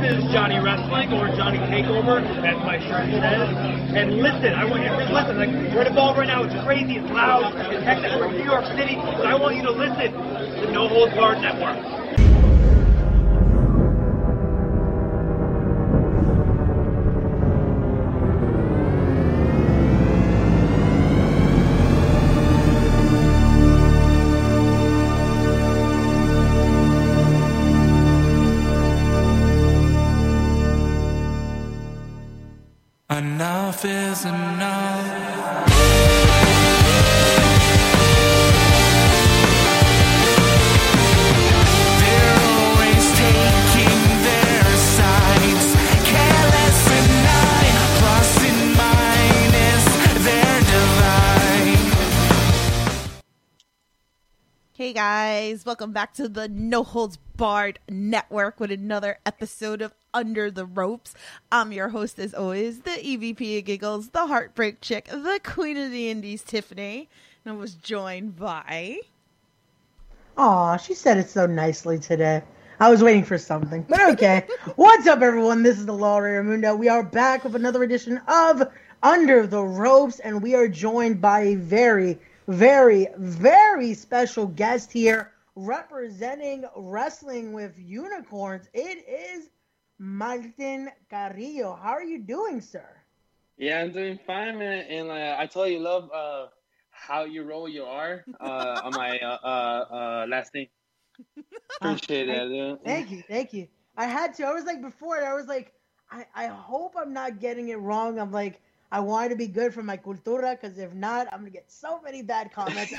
is Johnny Wrestling, or Johnny Takeover, as my shirt says. And listen, I want you to just listen. Like, we're at a ball right now. It's crazy. It's loud. It's hectic. We're in New York City. But I want you to listen to No Holds Barred Network. Enough is enough. They're always taking their sides. Careless and nine, plus and minus their divide. Hey guys, welcome back to the No Holds Barred Network with another episode of Under the Ropes. I'm your host, as always, the EVP of Giggles, the Heartbreak Chick, the Queen of the Indies, Tiffany. And I was joined by... Aw, she said it so nicely today. I was waiting for something, but okay. What's up, everyone? This is the Law Raymunda. We are back with another edition of Under the Ropes, and we are joined by a very, very, very special guest here representing Wrestling with Unicorns. It is Martin Carrillo. How are you doing, sir? Yeah, I'm doing fine, man. And I totally love how you roll your R on my last name. Appreciate that, dude. Thank you. I had to. I was like, before, I was like, I hope I'm not getting it wrong. I'm like, I want to be good for my cultura, because if not, I'm going to get so many bad comments.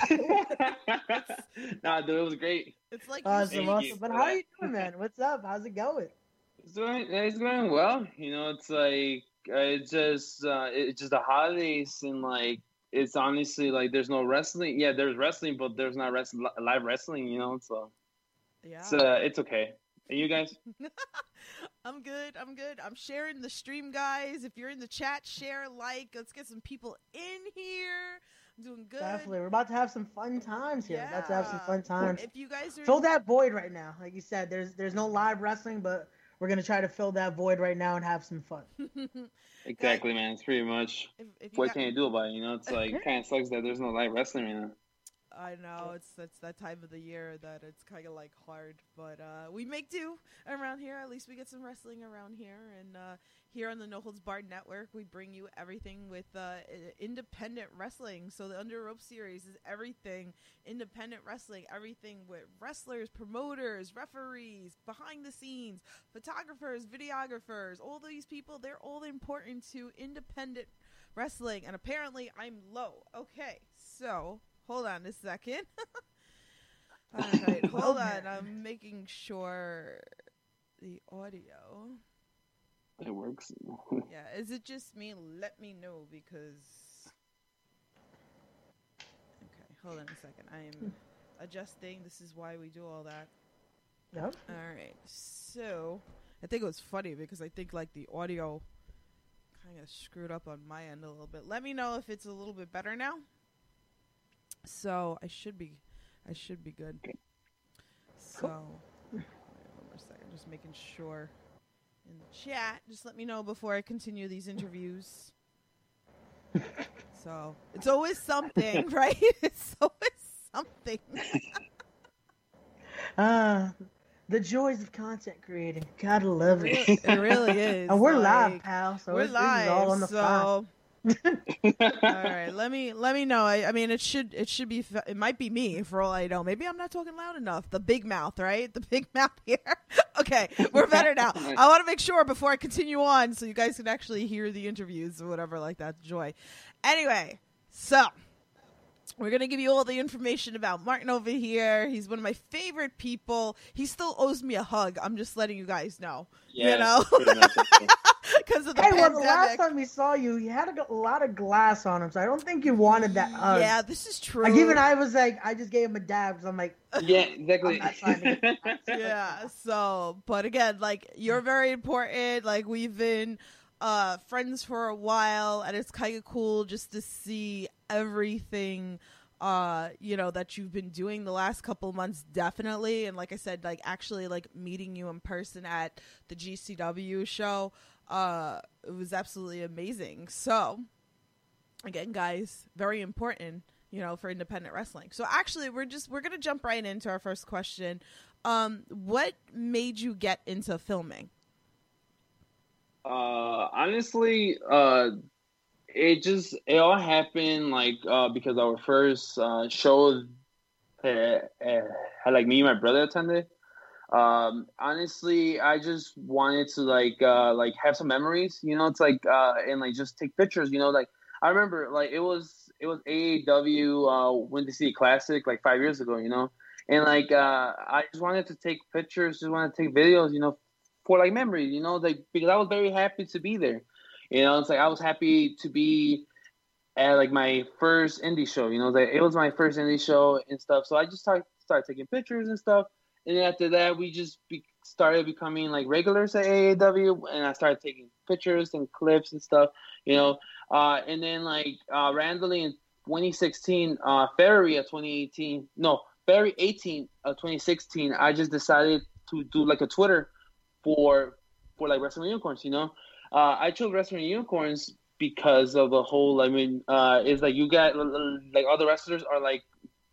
Nah, dude, it was great. It's like Awesome. But how are you doing, man? What's up? How's it going? It's going well. You know, it's like it's just the holidays, and like it's honestly like there's no wrestling. Yeah, there's wrestling, but there's not live wrestling. You know, so yeah. It's okay. And you guys? I'm good. I'm sharing the stream, guys. If you're in the chat, share, like. Let's get some people in here. I'm doing good. Definitely. We're about to have some fun times here. Yeah. We're about to have some fun times. If you guys are fill that void right now. Like you said, there's no live wrestling, but we're going to try to fill that void right now and have some fun. Exactly, man. It's pretty much what can you do about it? You know, it's like kind of sucks that there's no live wrestling right now. I know it's that time of the year that it's kind of like hard, but we make do around here. At least we get some wrestling around here, and here on the No Holds Barred Network, we bring you everything with independent wrestling. So the Under Rope series is everything independent wrestling, everything with wrestlers, promoters, referees, behind the scenes, photographers, videographers. All these people, they're all important to independent wrestling, and apparently I'm low. Okay, so. Hold on a second. All right, hold on. I'm making sure the audio. It works. Yeah, is it just me? Let me know, because... Okay, hold on a second. I am adjusting. This is why we do all that. Yep. All right, so I think it was funny because I think like the audio kind of screwed up on my end a little bit. Let me know if it's a little bit better now. So I should be good. So wait, one more second, just making sure in the chat. Just let me know before I continue these interviews. So it's always something, right? It's always something. The joys of content creating. Gotta love it. It really is. And we're live, pal. So we're live. This is all on the fly. All right, let me know. I mean, it should be. It might be me for all I know. Maybe I'm not talking loud enough. The big mouth, right? The big mouth here. Okay, we're better now. I want to make sure before I continue on, so you guys can actually hear the interviews or whatever like that. Joy. Anyway, so we're going to give you all the information about Martin over here. He's one of my favorite people. He still owes me a hug. I'm just letting you guys know. Yeah, you know? Because of the pandemic. Well, the last time we saw you, you had a lot of glass on him, so I don't think you wanted that hug. Yeah, this is true. Like, even I was like, I just gave him a dab, because I'm like... Yeah, exactly. Yeah, so, but again, like, you're very important. Like, we've been friends for a while, and it's kind of cool just to see everything that you've been doing the last couple months, definitely. And like I said, like actually like meeting you in person at the GCW show, it was absolutely amazing. So again, guys, very important, for independent wrestling. So actually we're going to jump right into our first question. What made you get into filming? Honestly, it all happened because our first show had like me and my brother attended. Honestly, I just wanted to have some memories, it's and like just take pictures, like I remember like it was AAW Windy City Classic like 5 years ago, and like I just wanted to take pictures, just wanted to take videos, for like memories, because I was very happy to be there. It's like I was happy to be at like my first indie show. It was my first indie show and stuff. So I just started taking pictures and stuff. And then after that, we just started becoming like regulars at AAW, and I started taking pictures and clips and stuff. And then like randomly in 2016, February 18 of 2016, I just decided to do like a Twitter for like Wrestling Unicorns. I chose Wrestling Unicorns because of the whole. It's like you got like all the wrestlers are like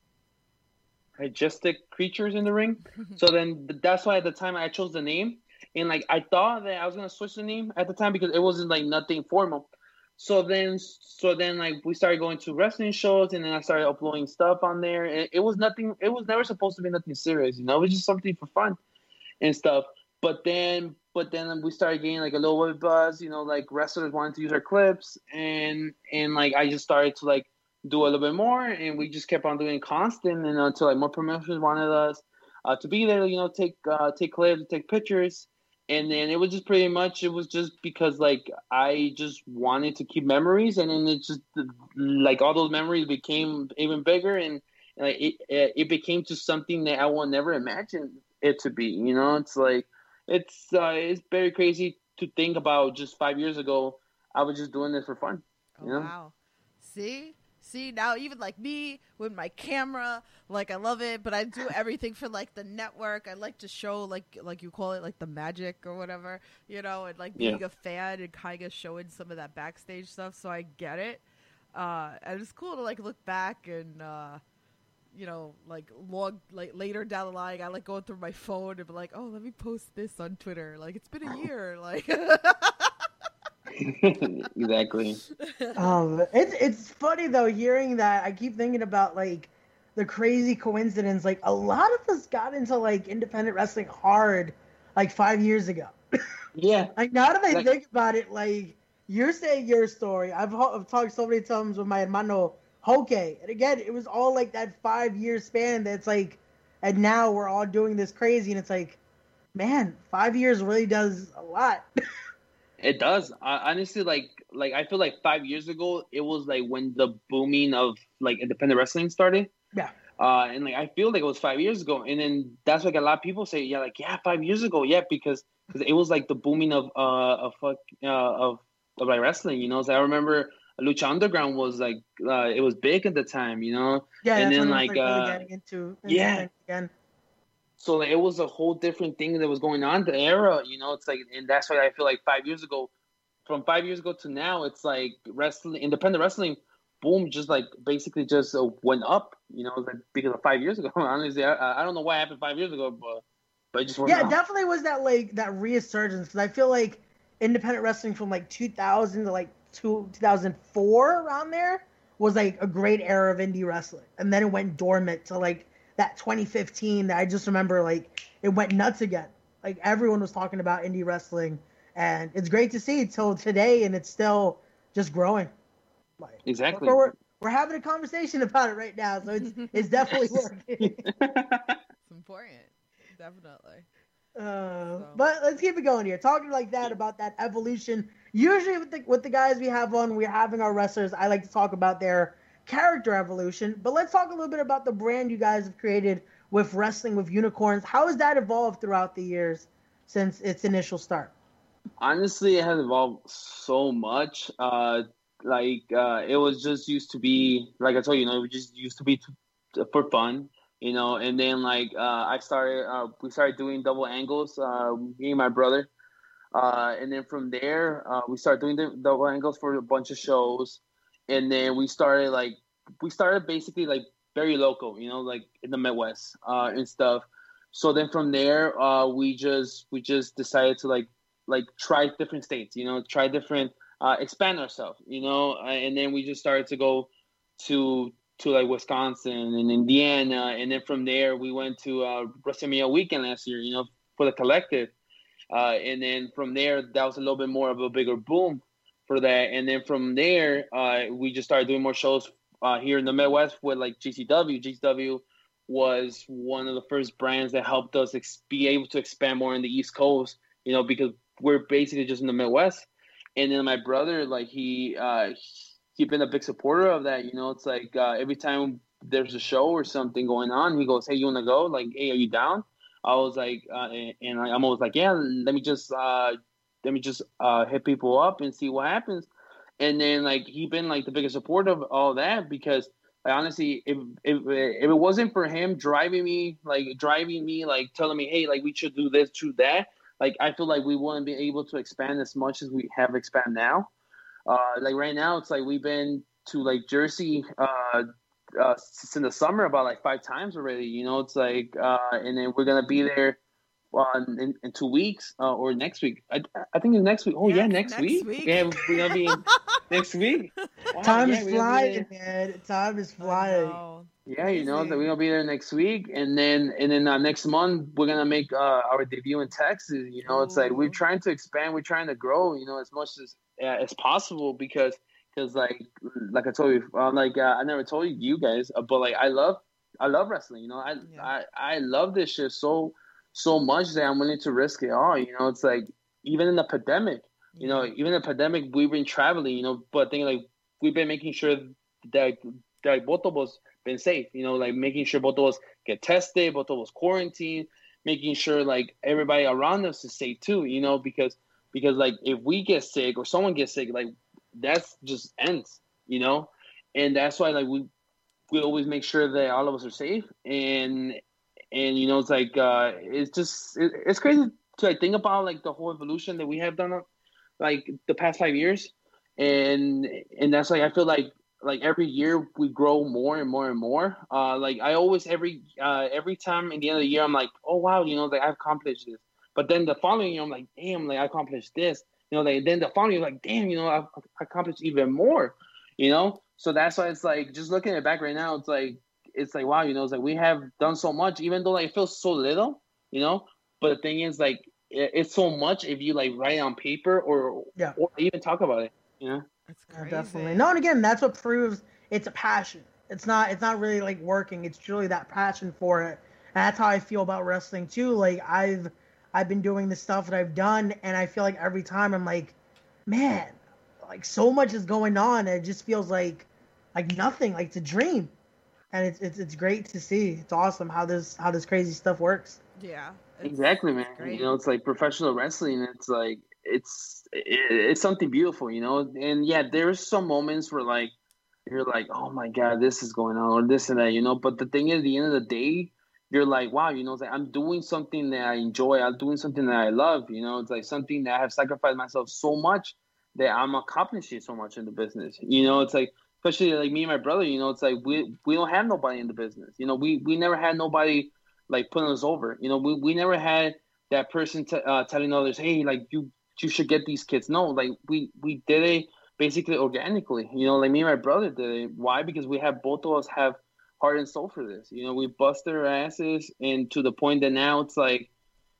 majestic creatures in the ring. So then that's why at the time I chose the name, and like I thought that I was gonna switch the name at the time because it wasn't like nothing formal. So then like we started going to wrestling shows, and then I started uploading stuff on there. And it was nothing. It was never supposed to be nothing serious. It was just something for fun and stuff. But then we started getting like a little bit of buzz, like wrestlers wanted to use our clips, and like I just started to like do a little bit more, and we just kept on doing constant, and until like more promotions wanted us to be there, take clips, take pictures, and then it was just because like I just wanted to keep memories, and then it just like all those memories became even bigger, and like it became just something that I will never imagine it to be. It's like. It's very crazy to think about. Just 5 years ago, I was just doing this for fun. Wow. See, now even like me with my camera, like I love it, but I do everything for like the network. I like to show like you call it like the magic or whatever, and like being a fan and kind of showing some of that backstage stuff. So I get it, and it's cool to like look back and. Like later down the line, I like going through my phone and be like, oh, let me post this on Twitter. Like it's been a year. Like exactly. It's funny though hearing that. I keep thinking about like the crazy coincidence. Like a lot of us got into like independent wrestling hard like 5 years ago. Yeah. Like now that I think about it, like you're saying your story. I've talked so many times with my hermano. Okay, and again, it was all like that 5 year span that's like, and now we're all doing this crazy, and it's like, man, 5 years really does a lot. It does. Honestly, like I feel like 5 years ago, it was like when the booming of like independent wrestling started. Yeah. And like I feel like it was 5 years ago, and then that's like a lot of people say, 5 years ago, because it was like the booming of like wrestling. So I remember. Lucha Underground was like it was big at the time, Yeah, and then like really getting into again. So like, it was a whole different thing that was going on. The era, it's like, and that's why I feel like 5 years ago, from 5 years ago to now, it's like independent wrestling, boom, just like basically just went up, like because of 5 years ago. Honestly, I don't know what happened 5 years ago, but it just went up. It definitely was that like that resurgence because I feel like independent wrestling from like 2000 to like 2004 around there was like a great era of indie wrestling, and then it went dormant to like that 2015 that I just remember like it went nuts again. Like everyone was talking about indie wrestling, and it's great to see till today, and it's still just growing. Like, exactly. We're having a conversation about it right now, so it's definitely working. It's important, definitely. But let's keep it going here. Talking like that about that evolution. Usually with the guys we have on, we're having our wrestlers. I like to talk about their character evolution. But let's talk a little bit about the brand you guys have created with Wrestling with Unicorns. How has that evolved throughout the years since its initial start? Honestly, it has evolved so much. it was just used to be like I told you, it just used to be for fun, and then we started doing double angles, me and my brother, and then from there we started doing the double angles for a bunch of shows, and then we started basically like very local, like in the Midwest and stuff. So then from there we just decided to like try different states, try different expand ourselves, and then we just started to go to like Wisconsin and Indiana, and then from there we went to WrestleMania weekend last year, for the collective, and then from there that was a little bit more of a bigger boom for that, and then from there we just started doing more shows here in the Midwest with like GCW. GCW was one of the first brands that helped us be able to expand more in the East Coast, because we're basically just in the Midwest. And then my brother, like he been a big supporter of that. It's like every time there's a show or something going on, he goes, "Hey, you want to go? Like, hey, are you down?" I was like, and I'm always like, "Yeah, let me just hit people up and see what happens." And then like he been like the biggest supporter of all that, because like, honestly, if it wasn't for him driving me, like telling me, "Hey, like we should do this, do that," like I feel like we wouldn't be able to expand as much as we have expanded now. Like right now, it's like we've been to like Jersey since in the summer about like 5 times already. It's like, and then we're gonna be there in 2 weeks or next week. I think it's next week. Oh yeah, next week. Yeah, we're gonna be next week. Wow, Time is flying, man. Time is flying. Yeah, that we're gonna be there next week, and then next month we're gonna make our debut in Texas. It's like we're trying to expand, we're trying to grow, as much as possible, because like I told you, I never told you guys, but like I love wrestling. I love this shit so much that I'm willing to risk it all. It's like even in the pandemic, we've been traveling, but thing like we've been making sure that both of us been safe, like making sure both of us get tested, both of us quarantine, making sure like everybody around us is safe too, because like if we get sick or someone gets sick, like that's just ends, and that's why like we always make sure that all of us are safe, and it's like it's crazy to like think about like the whole evolution that we have done like the past 5 years, and that's like I feel like every year we grow more and more and more. Like I always every time in the end of the year I'm like, oh wow, like I've accomplished this. But then the following year I'm like, damn, like I accomplished this. Like then the following year like, damn, I've accomplished even more. So that's why it's like just looking at it back right now, it's like wow, it's like we have done so much, even though like it feels so little, But the thing is like it's so much if you like write it on paper or even talk about it, That's crazy. Definitely. No, and again, that's what proves it's a passion. It's not really like working. It's truly that passion for it. And that's how I feel about wrestling too. Like I've been doing the stuff that I've done, and I feel like every time I'm like, man, like so much is going on. And it just feels like nothing. Like it's a dream, and it's great to see. It's awesome how this crazy stuff works. Yeah. Exactly, man. Great. It's like professional wrestling. It's like it's something beautiful, And yeah, there's some moments where like you're like, oh my god, this is going on or this and that, But the thing is, at the end of the day, you're like, wow, it's like I'm doing something that I enjoy. I'm doing something that I love. It's like something that I have sacrificed myself so much that I'm accomplishing so much in the business. It's like, especially like me and my brother. It's like we don't have nobody in the business. We never had nobody like putting us over. We never had that person telling others, hey, like you should get these kids. No, like we did it basically organically. Like me and my brother did it. Why? Because we have both of us have heart and soul for this. We bust our asses, and to the point that now it's like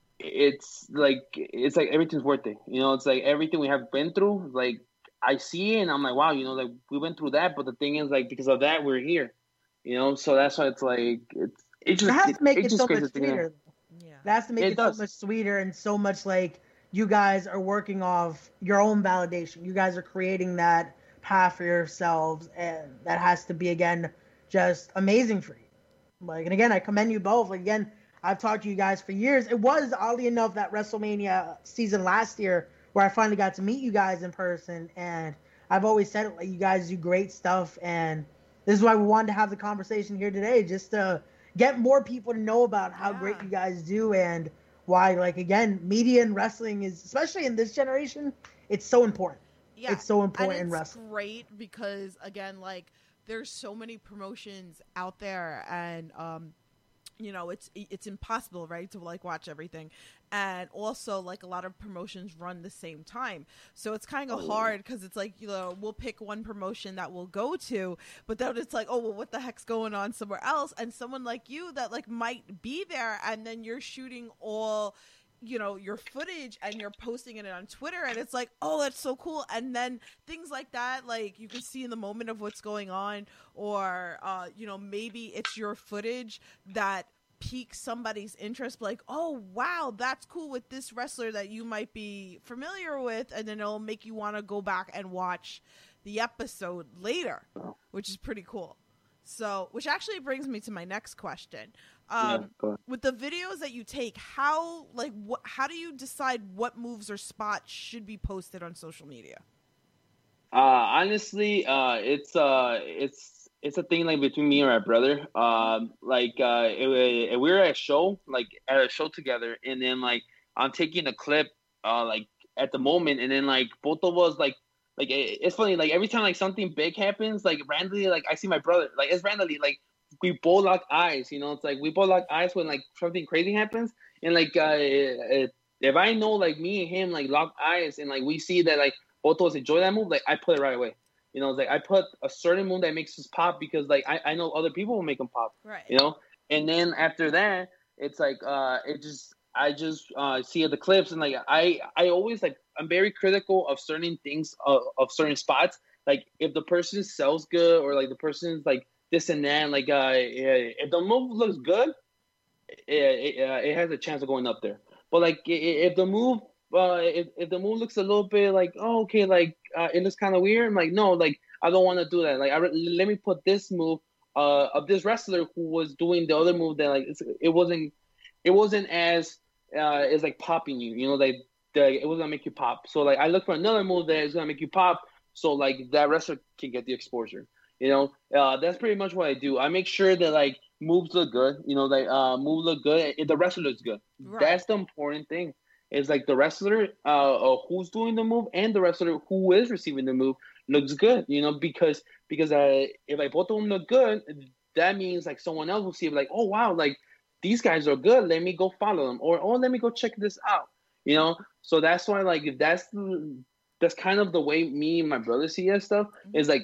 everything's worth it. It's like everything we have been through. Like I see it, and I'm like, wow, like we went through that. But the thing is, like because of that, we're here. So that's why it's like it has to make it so much sweeter. Yeah. It has to make it so much sweeter and so much like you guys are working off your own validation. You guys are creating that path for yourselves, and that has to be again just amazing for you. Like, and again, I commend you both. Like, again, I've talked to you guys for years. It was oddly enough that WrestleMania season last year where I finally got to meet you guys in person, and I've always said it, like, you guys do great stuff, and this is why we wanted to have the conversation here today, just to get more people to know about how great you guys do, and why, like, again, media and wrestling is, especially in this generation, it's so important. Yeah, it's so important and in it's wrestling. great because, again, like, there's so many promotions out there, and you know, it's impossible, right, to like watch everything, and also like a lot of promotions run the same time, so it's kind of hard because it's like, you know, we'll pick one promotion that we'll go to, but then it's like, oh well, what the heck's going on somewhere else, and someone like you that like might be there, and then you're shooting all, you know, your footage and you're posting it on Twitter, and it's like, oh, that's so cool. And then things like that, like, you can see in the moment of what's going on, or you know, maybe it's your footage that piques somebody's interest, like, oh wow, that's cool with this wrestler that you might be familiar with, and then it'll make you want to go back and watch the episode later, which is pretty cool. So, which actually brings me to my next question. With the videos that you take, how do you decide what moves or spots should be posted on social media? Honestly, it's a thing like between me and my brother. We were at a show together, and then like I'm taking a clip, like at the moment, and then like both of us like it's funny, like every time like something big happens, like randomly, like I see my brother, like it's randomly, like we both lock eyes, you know. It's like we both lock eyes when like something crazy happens, and like if I know like me and him like lock eyes, and like we see that like both of us enjoy that move, like I put it right away. You know, it's like I put a certain move that makes us pop because like I know other people will make them pop. Right. You know, and then after that, it's like I just see the clips, and like I always like, I'm very critical of certain things, of certain spots. Like if the person sells good, or like the person's like this and that, and like if the move looks good, it has a chance of going up there. But like if the move if the move looks a little bit like, oh, okay, like it looks kind of weird, I'm like, no, like I don't want to do that. Like let me put this move of this wrestler who was doing the other move that like it wasn't as like popping you, you know, like it was gonna make you pop. So like I look for another move that is gonna make you pop, so like that wrestler can get the exposure. You know, that's pretty much what I do. I make sure that like moves look good. You know, like moves look good. The wrestler looks good. Right. That's the important thing. It's like the wrestler who's doing the move and the wrestler who is receiving the move looks good. You know, because if like both of them look good, that means like someone else will see it like, oh wow, like these guys are good. Let me go follow them, or oh, let me go check this out. You know, so that's why like that's kind of the way me and my brother see that stuff. Is like,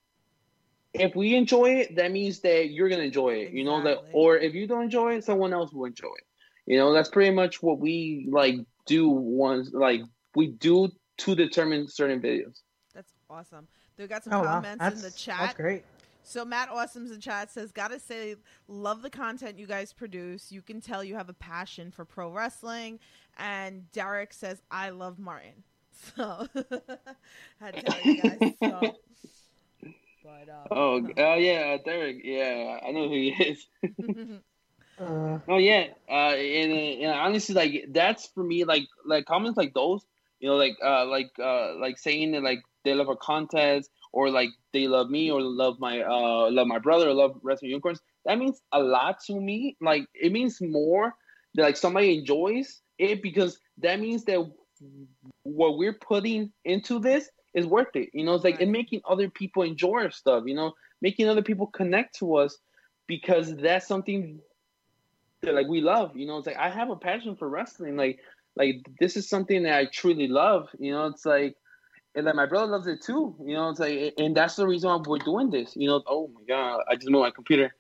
if we enjoy it, that means that you're gonna enjoy it. Exactly. You know, that, or if you don't enjoy it, someone else will enjoy it. You know, that's pretty much what we like do once, like we do to determine certain videos. That's awesome. They got some comments in the chat. That's great. So Matt Awesome's in chat says, gotta say, love the content you guys produce. You can tell you have a passion for pro wrestling. And Derek says, I love Martin. So I had to tell you guys. So. But, yeah, Derek. Yeah, I know who he is. Oh yeah, and honestly, like that's for me, like comments like those, you know, like saying that like they love our content, or like they love me, or love my brother, or love Wrestling Unicorns. That means a lot to me. Like it means more that like somebody enjoys it, because that means that what we're putting into this is worth it. You know, it's like it making other people enjoy our stuff. You know, making other people connect to us, because that's something that like we love. You know, it's like I have a passion for wrestling. Like this is something that I truly love. You know, it's like, and like my brother loves it too. You know, it's like, and that's the reason why we're doing this. You know, oh my god, I just moved my computer.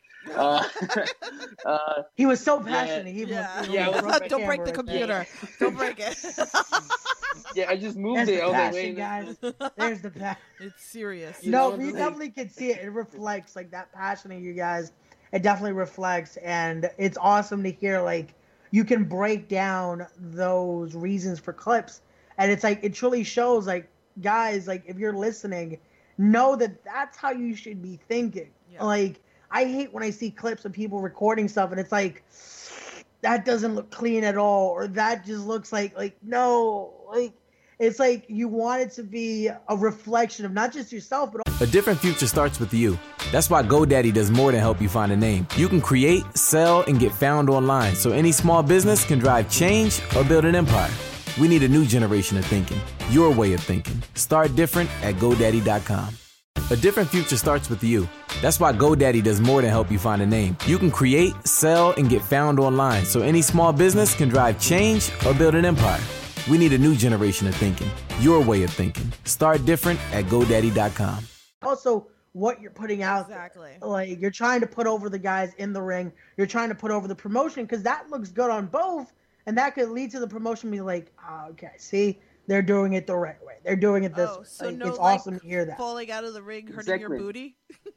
He was so passionate. Don't break the computer. Don't break it. Yeah, I just moved it. Passion, guys. There's the passion. It's serious. No, we definitely can see it. It reflects like that passion in you guys. It definitely reflects, and it's awesome to hear like you can break down those reasons for clips, and it's like it truly shows like, guys, like if you're listening, know that that's how you should be thinking. Yeah. Like I hate when I see clips of people recording stuff and it's like, that doesn't look clean at all, or that just looks like no, like it's like you want it to be a reflection of not just yourself, but A different future starts with you. That's why GoDaddy does more than help you find a name. You can create, sell, and get found online so any small business can drive change or build an empire. We need a new generation of thinking, your way of thinking. Start different at GoDaddy.com. A different future starts with you. That's why GoDaddy does more than help you find a name. You can create, sell, and get found online so any small business can drive change or build an empire. We need a new generation of thinking, your way of thinking. Start different at GoDaddy.com. also what you're putting out there. Exactly. Like, you're trying to put over the guys in the ring. You're trying to put over the promotion because that looks good on both, and that could lead to the promotion being like, okay, see, they're doing it the right way. They're doing it this way. So Like, no, it's like, awesome to hear that. falling out of the ring, hurting your Exactly. booty.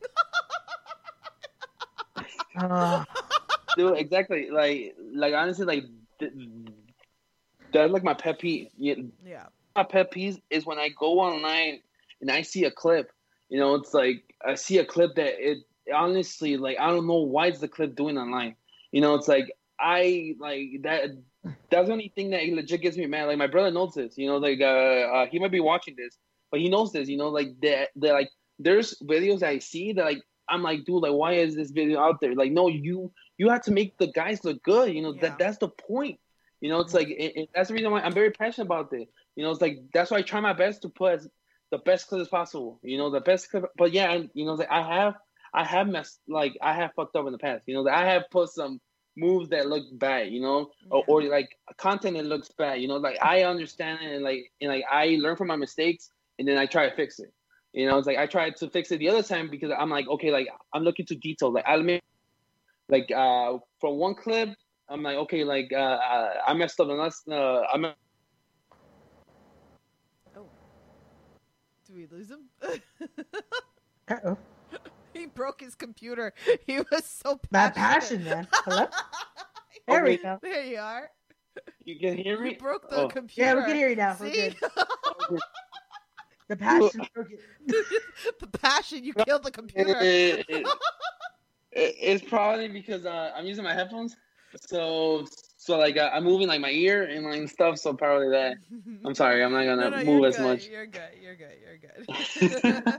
Dude, exactly. Like honestly, like that's like my pet peeve. Yeah. My pet peeve is when I go online and I see a clip. You know, it's like I see a clip that it honestly, like, I don't know why is the clip doing online. You know, it's like I like that. That's the only thing that legit gets me mad. Like, my brother knows this. You know, like he might be watching this, but he knows this. You know, like that like there's videos that I see that like I'm like, dude, like, why is this video out there? Like, no, you have to make the guys look good. You know, Yeah. that's the point. You know, it's like that's the reason why I'm very passionate about it. You know, it's like that's why I try my best to put the best clip as possible. You know, the best clip. But yeah, you know, like I have messed, like, I have fucked up in the past. You know, that I have put some moves that look bad. You know, or like content that looks bad. You know, like I understand it, and like I learn from my mistakes, and then I try to fix it. You know, it's like I tried to fix it the other time because I'm like, okay, like I'm looking to detail. Like I'll make like from one clip, I'm like, okay, like I messed up, and Do we lose him? Uh-oh. He broke his computer. He was so That passionate. passion, man. Hello? There we Okay. go. There you are. You can hear me? You broke the Oh. computer. Yeah, we can hear you now. We're See? good. The passion broke it. The passion. You killed the computer. It's probably because I'm using my headphones, so like I'm moving like my ear and like stuff. So probably that. I'm sorry, I'm not gonna No, move you're as good. much. You're good. You're good.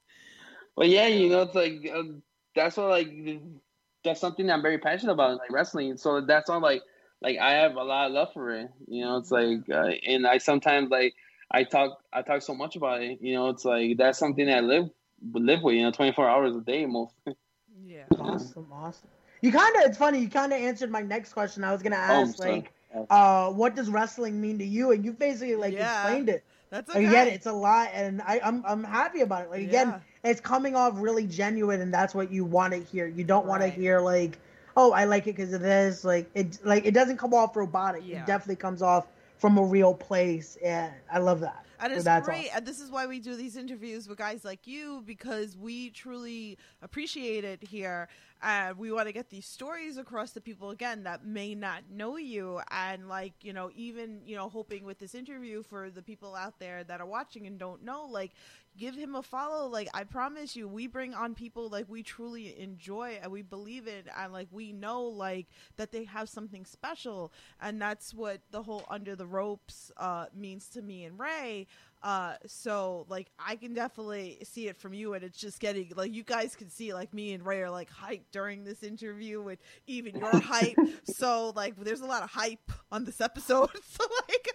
But yeah, you know, it's like that's what like that's something that I'm very passionate about, like wrestling. So that's all like I have a lot of love for it. You know, it's like and I sometimes like I talk so much about it. You know, it's like that's something that I live with. You know, 24 hours a day most. Yeah. Awesome. It's funny, you kind of answered my next question. I was going to ask, sorry. what does wrestling mean to you? And you basically, like, Yeah. explained it. That's Like, okay. again, it's a lot, and I'm happy about it. Like, again, Yeah. it's coming off really genuine, and that's what you want to hear. You don't want to Right. hear, like, oh, I like it because of this. Like, it doesn't come off robotic. Yeah. It definitely comes off from a real place, and I love that. And So it's that's great. awesome. And this is why we do these interviews with guys like you, because we truly appreciate it here. And we want to get these stories across to people, again, that may not know you. And, like, you know, even, you know, hoping with this interview for the people out there that are watching and don't know, like, give him a follow. Like, I promise you, we bring on people, like, we truly enjoy and we believe it. And, like, we know, like, that they have something special. And that's what the whole Under the Ropes means to me and Ray. So, like, I can definitely see it from you, and it's just getting, like, you guys can see, like, me and Ray are, like, hyped during this interview, and even your hype. So, like, there's a lot of hype on this episode. So, like,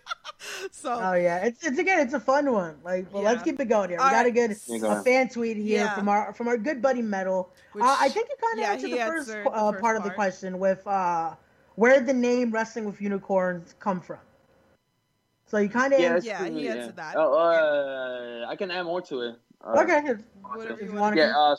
Oh yeah, it's again, it's a fun one. Like, well, let's Yeah. keep it going here. We All got a right. good Yeah, go ahead. fan tweet here Yeah. from our good buddy Metal. Which- I think you kind of yeah, answered he the first, answered the first part of the part. question with where did the name Wrestling with Unicorns come from? So you kind of Yeah, answered. Yeah, he answered that. Oh, I can add more to it. Okay, Whatever if you you want want to to. Yeah,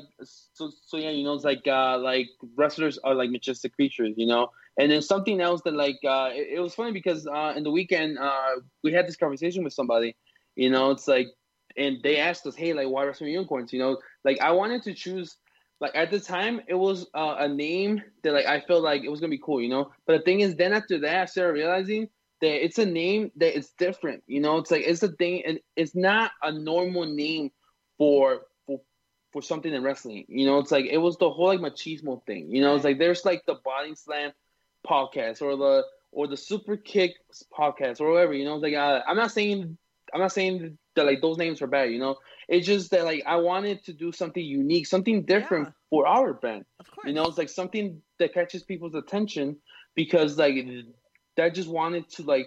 so yeah, you know, it's like wrestlers are like majestic creatures, you know. And then something else that like it was funny because in the weekend we had this conversation with somebody, you know, it's like, and they asked us, hey, like, why Wrestling Unicorns? You know, like I wanted to choose, like at the time it was a name that like I felt like it was gonna be cool, you know. But the thing is, then after that I started realizing that it's a name that is different, you know. It's like it's a thing, and it's not a normal name for something in wrestling, you know. It's like it was the whole like machismo thing, you know. It's like there's like the Body Slam podcast or or the Super Kick podcast or whatever. You know, like I'm not saying that like those names are bad. You know, it's just that like I wanted to do something unique, something different Yeah. for our brand. Of course. You know, it's like something that catches people's attention because like that just wanted to like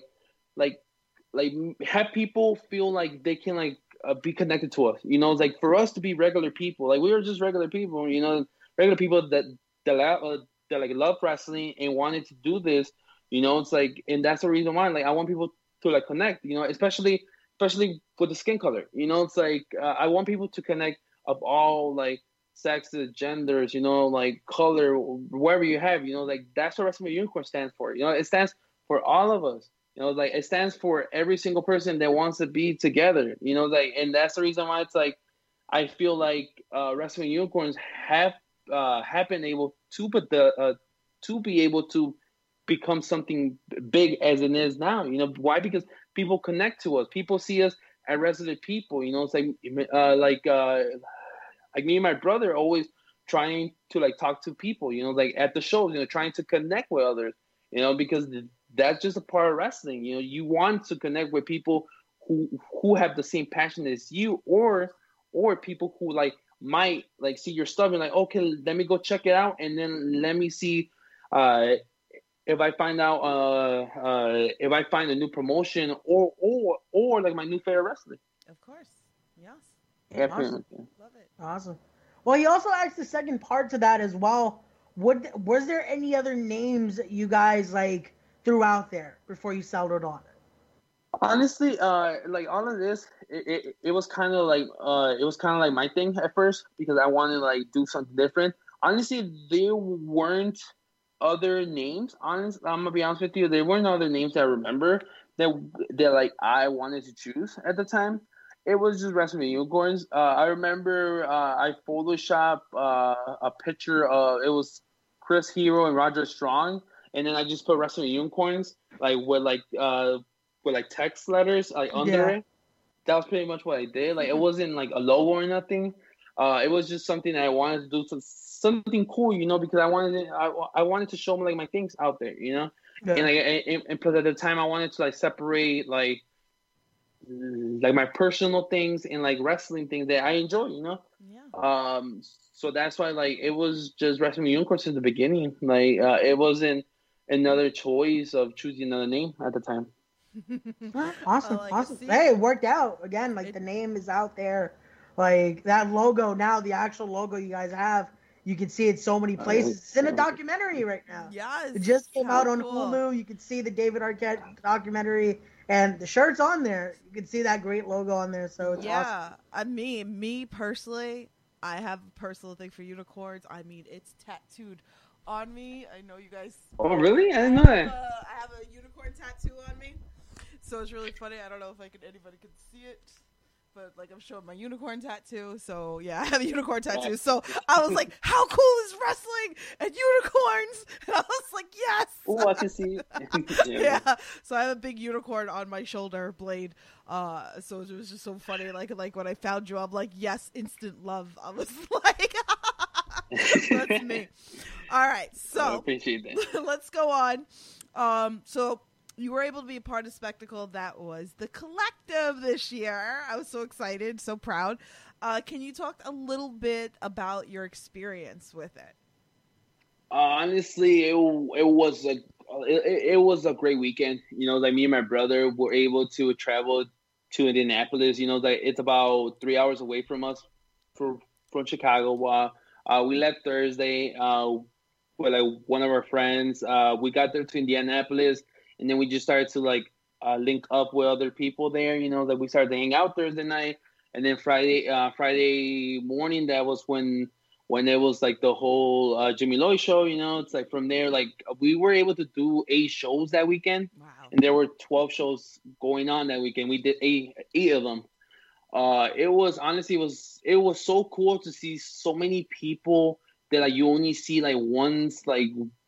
have people feel like they can like be connected to us. You know, it's like for us to be regular people, like we were just regular people. You know, regular people that like love wrestling and wanted to do this. You know, it's like, and that's the reason why. Like, I want people to like connect. You know, especially with the skin color. You know, it's like I want people to connect of all like sexes, genders. You know, like color, wherever you have. You know, like that's what Wrestling Unicorn stands for. You know, it stands for all of us. You know, like it stands for every single person that wants to be together. You know, like, and that's the reason why it's like I feel like Wrestling Unicorns have been able to be able to become something big as it is now. You know why? Because people connect to us. People see us as resident people. You know, it's like me and my brother always trying to like talk to people. You know, like at the shows. You know, trying to connect with others. You know, because that's just a part of wrestling. You know, you want to connect with people who have the same passion as you, or people who like might like see your stuff and like, okay, let me go check it out, and then let me see if I find a new promotion or like my new favorite wrestler. Of course. Yes. Yeah, Awesome. pretty much, yeah. Love it. Awesome. Well, he also asked the second part to that as well. Was there any other names that you guys like threw out there before you settled on it? Honestly, like all of this, it was kind of like my thing at first because I wanted to like do something different. Honestly, there weren't other names. I'm gonna be honest with you, there weren't other names that I remember that like I wanted to choose at the time. It was just Wrestling Unicorns. I remember I photoshopped a picture of it was Chris Hero and Roger Strong, and then I just put Wrestling Unicorns like with text letters like under it. That was pretty much what I did. Like it wasn't like a logo or nothing. It was just something that I wanted to do something cool, you know, because I wanted to show like my things out there, you know. Yeah. And plus at the time I wanted to like separate like my personal things and like wrestling things that I enjoy, you know. Yeah. So that's why like it was just Wrestling Unicorns in the beginning. Like it wasn't another choice of choosing another name at the time. Awesome. like Awesome. to see Hey, it. it worked out. Again, like the name is out there. Like that logo now, the actual logo you guys have, you can see it so many places. It's in a documentary right now. Yes. It just came How out on cool. Hulu. You can see the David Arquette documentary, and the shirt's on there. You can see that great logo on there. So it's awesome. Yeah. I mean, me personally, I have a personal thing for unicorns. I mean, it's tattooed on me. I know you guys. Oh really? I didn't know that. I have a unicorn tattoo on me, so it's really funny. I don't know if anybody can see it, but like I'm showing my unicorn tattoo. So yeah, I have a unicorn tattoo. So I was like, "How cool is wrestling and unicorns?" And I was like, "Yes." Oh, I can see it. Yeah. So I have a big unicorn on my shoulder blade. So it was just so funny. Like when I found you, I'm like, "Yes, instant love." I was like, "That's me." All right, I so appreciate that. let's go on. So you were able to be a part of Spectacle. That was the Collective this year. I was so excited, so proud. Can you talk a little bit about your experience with it? Honestly, it was a great weekend. You know, like me and my brother were able to travel to Indianapolis. You know, like it's about 3 hours away from us, from Chicago. We left Thursday with like one of our friends. We got there to Indianapolis, and then we just started to like link up with other people there. You know, that we started to hang out Thursday night, and then Friday morning. That was when it was like the whole Jimmy Lloyd show. You know, it's like from there, like we were able to do 8 shows that weekend. Wow. And there were 12 shows going on that weekend. We did eight of them. It was so cool to see so many people that like you only see like once a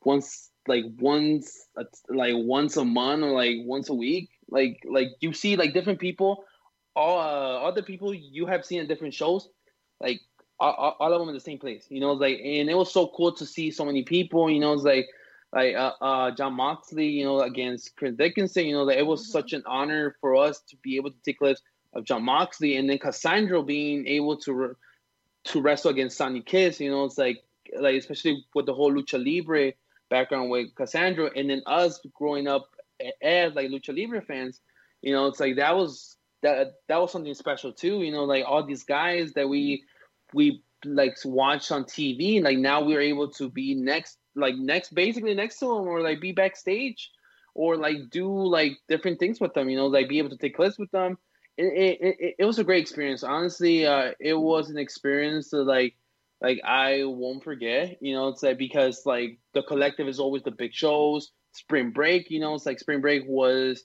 month or like once a week. Like you see like different people, all other people you have seen at different shows, like all of them in the same place. You know, it's like, and it was so cool to see so many people. You know, it's like John Moxley, against Chris Dickinson. That it was such an honor for us to be able to take clips of John Moxley, and then Cassandra being able to wrestle against Sonny Kiss. It's like especially with the whole Lucha Libre background with Cassandra, and then us growing up as like Lucha Libre fans. It's like that was something special too. Like all these guys that we like watch on TV, like now we're able to be basically next to them, or like be backstage, or like do like different things with them. Like be able to take clips with them. It was a great experience. Honestly, it was an experience that like I won't forget. It's like because like the collective is always the big shows. Spring Break, it's like Spring Break was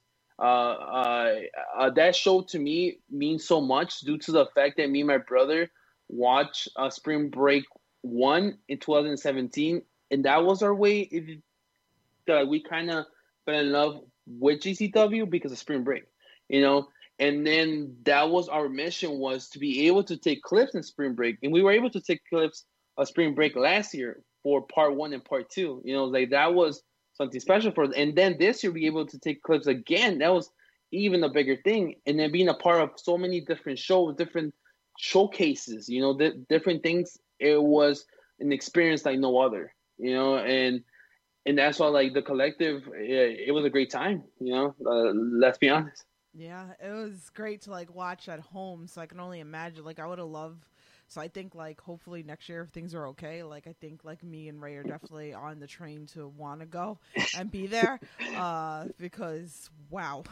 that show to me means so much due to the fact that me and my brother watched Spring Break 1 in 2017, and that was our way that we kind of fell in love with GCW because of Spring Break, and then that was our mission, was to be able to take clips in Spring Break, and we were able to take clips of Spring Break last year for part 1 and part 2. Like that was something special for us. And then this year we were able to take clips again. That was even a bigger thing. And then being a part of so many different shows, different showcases, different things, it was an experience like no other, and that's why like the collective, it was a great time, let's be honest. Yeah, it was great to like watch at home, so I can only imagine. Like I would have loved. So I think like hopefully next year if things are okay, like I think like me and Ray are definitely on the train to want to go and be there, because wow.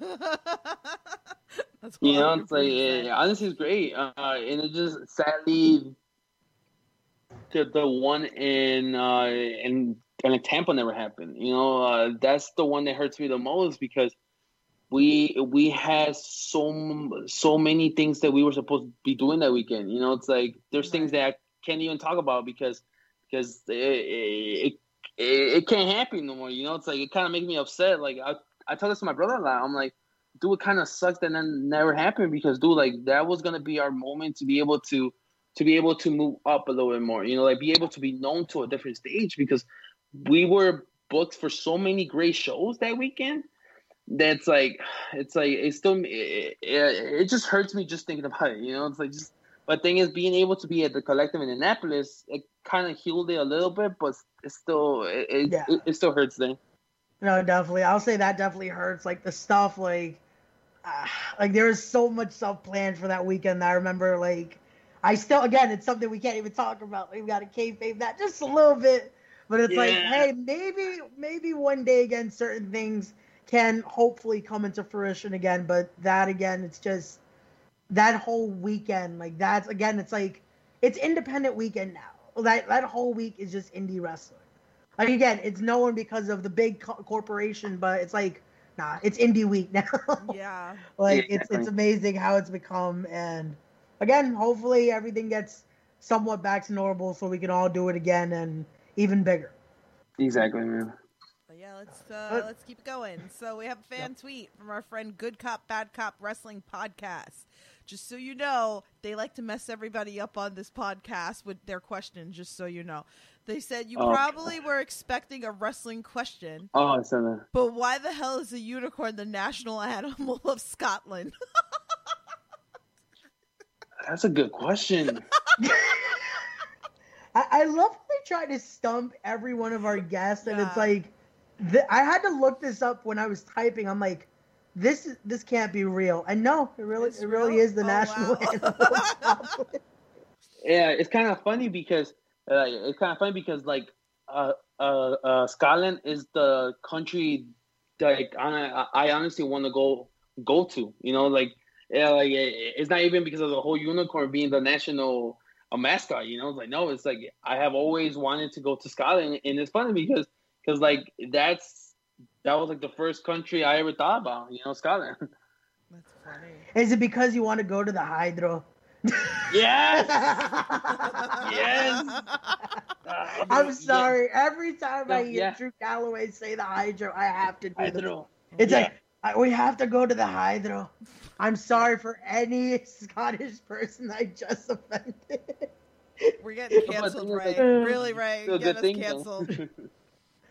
That's it's like honestly it's great, and it just sadly the one in Tampa never happened. That's the one that hurts me the most, because we had so many things that we were supposed to be doing that weekend. It's like there's things that I can't even talk about because it can't happen no more. It's like it kind of makes me upset. Like I tell this to my brother a lot. I'm like, dude, it kind of sucks that never happened, because dude, like that was gonna be our moment to be able to move up a little bit more. Like be able to be known to a different stage, because we were booked for so many great shows that weekend. That's like it just hurts me just thinking about it. It's like just, but thing is, being able to be at the collective in Annapolis, it kind of healed it a little bit, but it still still hurts then. No, definitely. I'll say that definitely hurts. Like the stuff, like there was so much stuff planned for that weekend that I remember. Like I still, again, it's something we can't even talk about. We've got to kayfabe that just a little bit, but it's like, hey, maybe one day again, certain things can hopefully come into fruition again. But that again, it's just that whole weekend, like that's again, it's like it's independent weekend now. That whole week is just indie wrestling. Like again, it's known because of the big corporation, but it's like, nah, it's indie week now. Yeah. Like it's amazing how it's become, and again, hopefully everything gets somewhat back to normal so we can all do it again and even bigger. Exactly, man. Yeah, let's keep going. So we have a fan tweet from our friend Good Cop Bad Cop Wrestling Podcast. Just so you know, they like to mess everybody up on this podcast with their questions, just so you know. They said you probably were expecting a wrestling question. Oh, I said that. But why the hell is a unicorn the national animal of Scotland? That's a good question. I love how they try to stump every one of our guests, and it's like, I had to look this up when I was typing. I'm like, this can't be real. And no, it really is the national animal of Scotland. Yeah, it's kind of funny because Scotland is the country that I honestly want to go to. It's not even because of the whole unicorn being the national mascot. It's like, no, it's like I have always wanted to go to Scotland, and it's funny because like that was like the first country I ever thought about. Scotland. That's funny. Is it because you want to go to the Hydro? Yes. Yes. I'm sorry. Every time I hear Drew Galloway say the Hydro, I have to do Hydro. It's like, we have to go to the Hydro. I'm sorry for any Scottish person I just offended. We're getting canceled, Ray. Really, Ray. Get us canceled.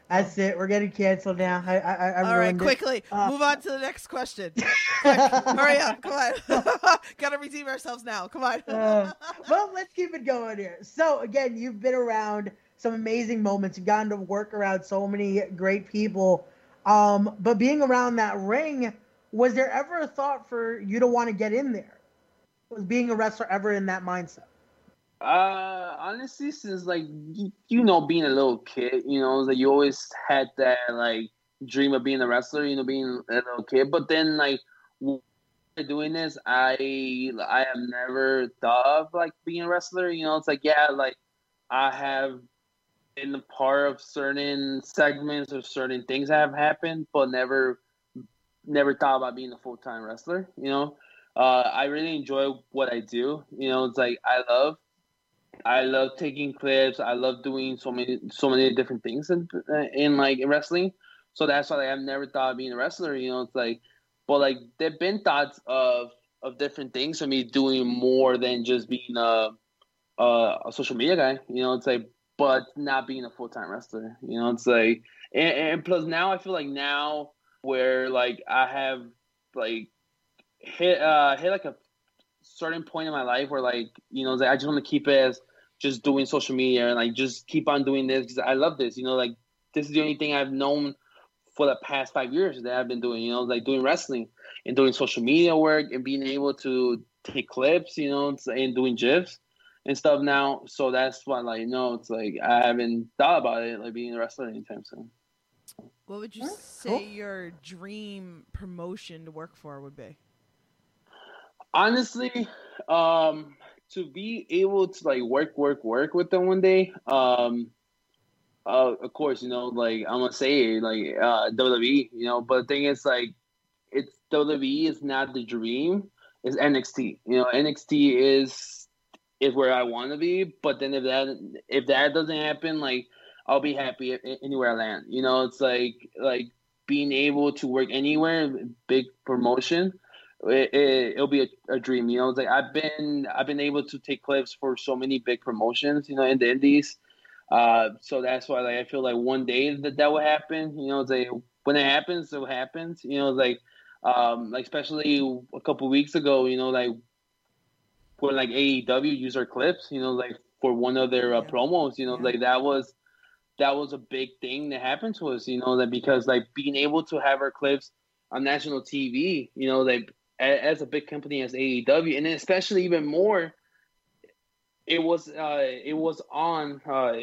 That's it. We're getting canceled now. I All right, ruined it. quickly move on to the next question. Quick, hurry up! Come on, gotta redeem ourselves now. Come on. Well, let's keep it going here. So again, you've been around some amazing moments. You've gotten to work around so many great people. But being around that ring, was there ever a thought for you to want to get in there? Was being a wrestler ever in that mindset? Honestly, since like you know, being a little kid, you know, like you always had that like dream of being a wrestler, you know, being a little kid. But then like doing this, I have never thought of like being a wrestler. You know, it's like yeah, like I have been a part of certain segments or certain things that have happened, but never thought about being a full-time wrestler. You know, I really enjoy what I do. You know, it's like I love taking clips. I love doing so many different things in wrestling. So that's why like, I've never thought of being a wrestler. You know, it's like, but like there've been thoughts of different things for me doing more than just being a social media guy. You know, it's like, but not being a full-time wrestler. You know, it's like, and plus now I feel like now where like I have like hit like a certain point in my life where like, you know, like I just want to keep it as just doing social media and like just keep on doing this because I love this. You know, like this is the only thing I've known for the past 5 years that I've been doing. You know, like doing wrestling and doing social media work and being able to take clips. You know, and doing gifs and stuff now. So that's why, like, you know, it's like I haven't thought about it like being a wrestler anytime soon. What would you say your dream promotion to work for would be? Honestly, to be able to like work with them one day. Of course, you know, like I'm gonna say like WWE, you know, but the thing is like it's WWE is not the dream. It's NXT. You know, NXT is where I want to be. But then if that doesn't happen, like I'll be happy anywhere I land. You know, it's like being able to work anywhere, big promotion. It'll be a dream, you know. It's like I've been able to take clips for so many big promotions, you know, in the indies. So that's why like I feel like one day that will happen. You know, it's like when it happens, it happens. You know, like especially a couple weeks ago, you know, like when like AEW used our clips, you know, like for one of their promos, you know, like that was a big thing that happened to us, you know, that because like being able to have our clips on national TV, you know, like as a big company as AEW, and then especially even more, it was on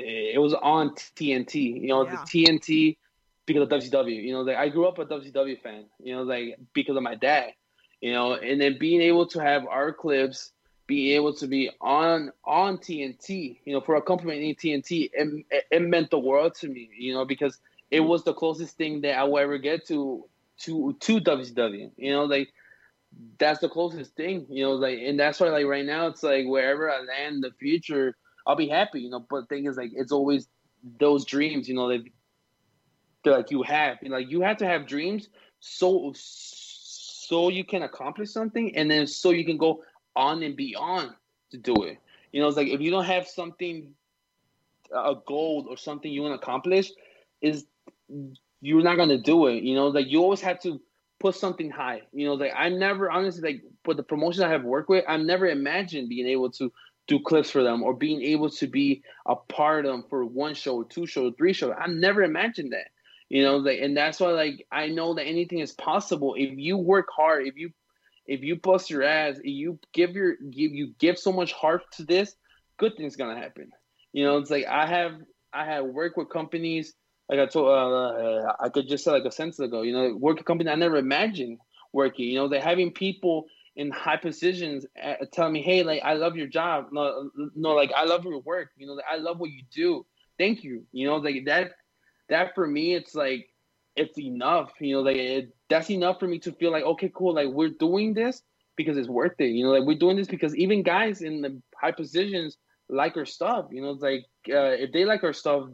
TNT, you know, the TNT because of WCW, you know, like I grew up a WCW fan, you know, like because of my dad, you know, and then being able to have our clips be able to be on TNT, you know, for a company in TNT, it meant the world to me, you know, because it was the closest thing that I will ever get to WCW, you know, like that's the closest thing, you know, like, and that's why like right now it's like wherever I land in the future, I'll be happy, you know. But the thing is like it's always those dreams, you know, that they're like you have to have dreams so you can accomplish something, and then so you can go on and beyond to do it. You know, it's like if you don't have something, a goal or something you want to accomplish, you're not gonna do it. You know, like you always have to put something high. You know, like I never honestly like for the promotions I have worked with, I've never imagined being able to do clips for them or being able to be a part of them for one show, two shows, three shows. I never imagined that. You know, like, and that's why like I know that anything is possible if you work hard, if you bust your ass, if you give so much heart to this, good things gonna happen. You know, it's like I have worked with companies. Like I told, I could just say like a sentence ago, you know, work a company I never imagined working. You know, they're having people in high positions telling me, "Hey, like I love your job. No, like I love your work. You know, like, I love what you do. Thank you. You know, like that for me, it's like it's enough. You know, like that's enough for me to feel like okay, cool. Like we're doing this because it's worth it. You know, like we're doing this because even guys in the high positions like our stuff. You know, it's like if they like our stuff."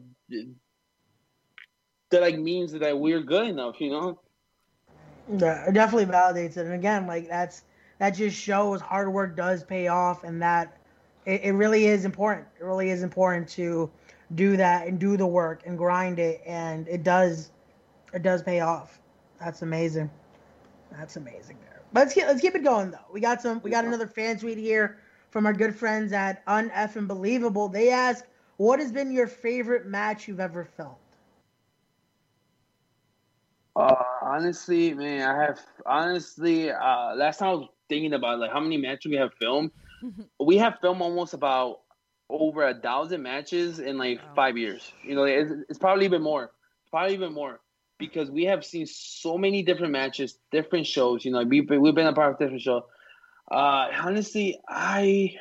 That like means that we're good enough, you know. Yeah, it definitely validates it, and again, like that just shows hard work does pay off, and that it really is important. It really is important to do that and do the work and grind it, and it does pay off. That's amazing. That's amazing there. But let's keep it going though. We got another fan tweet here from our good friends at Uneffin' Believable. They ask, what has been your favorite match you've ever filmed? Honestly, man, last time I was thinking about like how many matches we have filmed. We have filmed almost about over 1,000 matches in like 5 years. You know, it's probably even more. Because we have seen so many different matches, different shows. You know, we've been a part of different shows. Honestly, I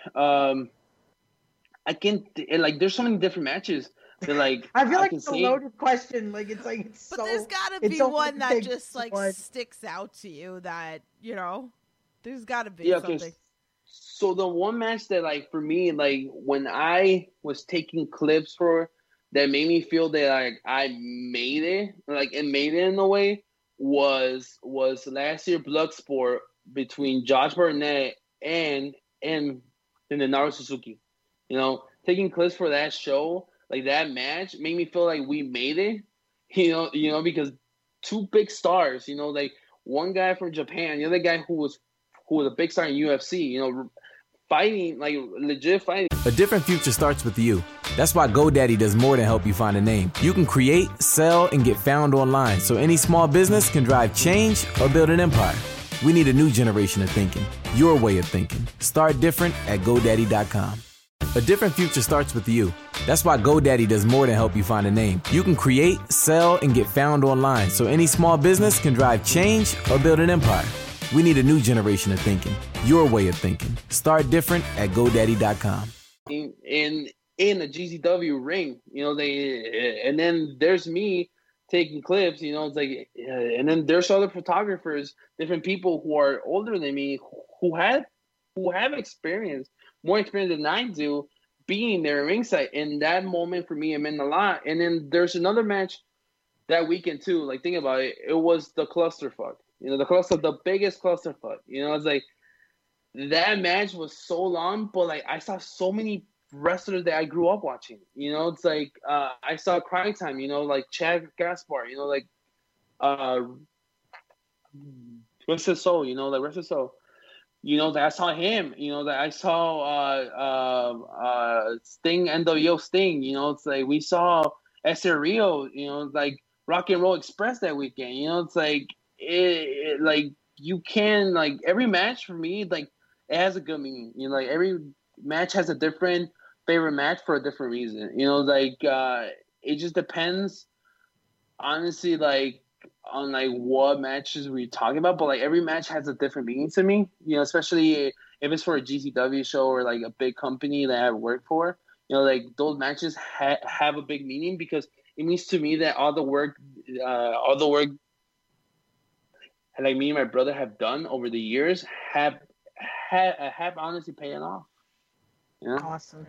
can like there's so many different matches that like I feel like it's a loaded question. Like it's But so. there's gotta be so one that big. just like sticks out to you that there's gotta be yeah. something. So the one match that like for me, like when I was taking clips for that made me feel that like I made it, like it made it in a way was last year Bloodsport between Josh Barnett and Naru Suzuki. You know, taking clips for that show, like that match made me feel like we made it. You know, because two big stars, you know, like one guy from Japan, the other guy who was a big star in UFC, you know, fighting, like legit fighting. A different future starts with you. That's why GoDaddy does more than help you find a name. You can create, sell, and get found online so any small business can drive change or build an empire. We need a new generation of thinking, your way of thinking. Start different at GoDaddy.com. A different future starts with you. That's why GoDaddy does more than help you find a name. You can create, sell, and get found online so any small business can drive change or build an empire. We need a new generation of thinking, your way of thinking. Start different at GoDaddy.com. In the GCW ring, you know, and then there's me taking clips, you know, it's like, and then there's other photographers, different people who are older than me who have experience, more experience than I do, being there ringside. In that moment for me, it meant a lot. And then there's another match that weekend too. Like think about it, it was the clusterfuck. You know, the biggest clusterfuck. You know, it's like that match was so long, but like I saw so many wrestlers that I grew up watching. You know, it's like I saw Crying Time. You know, like Chad Gaspar. You know, like Rest His Soul. You know, like Rest His Soul. You know, that I saw him. You know, that I saw Sting, NWO Sting. You know, it's like we saw Esther Rio. You know, like Rock and Roll Express that weekend. You know, it's like. It like you can like every match for me like it has a good meaning. You know, like every match has a different favorite match for a different reason. You know, like it just depends honestly like on like what matches we're talking about, but like every match has a different meaning to me. You know, especially if it's for a GCW show or like a big company that I work for. You know, like those matches have a big meaning because it means to me that all the work like me and my brother have done over the years have honestly paying off. You know? Awesome.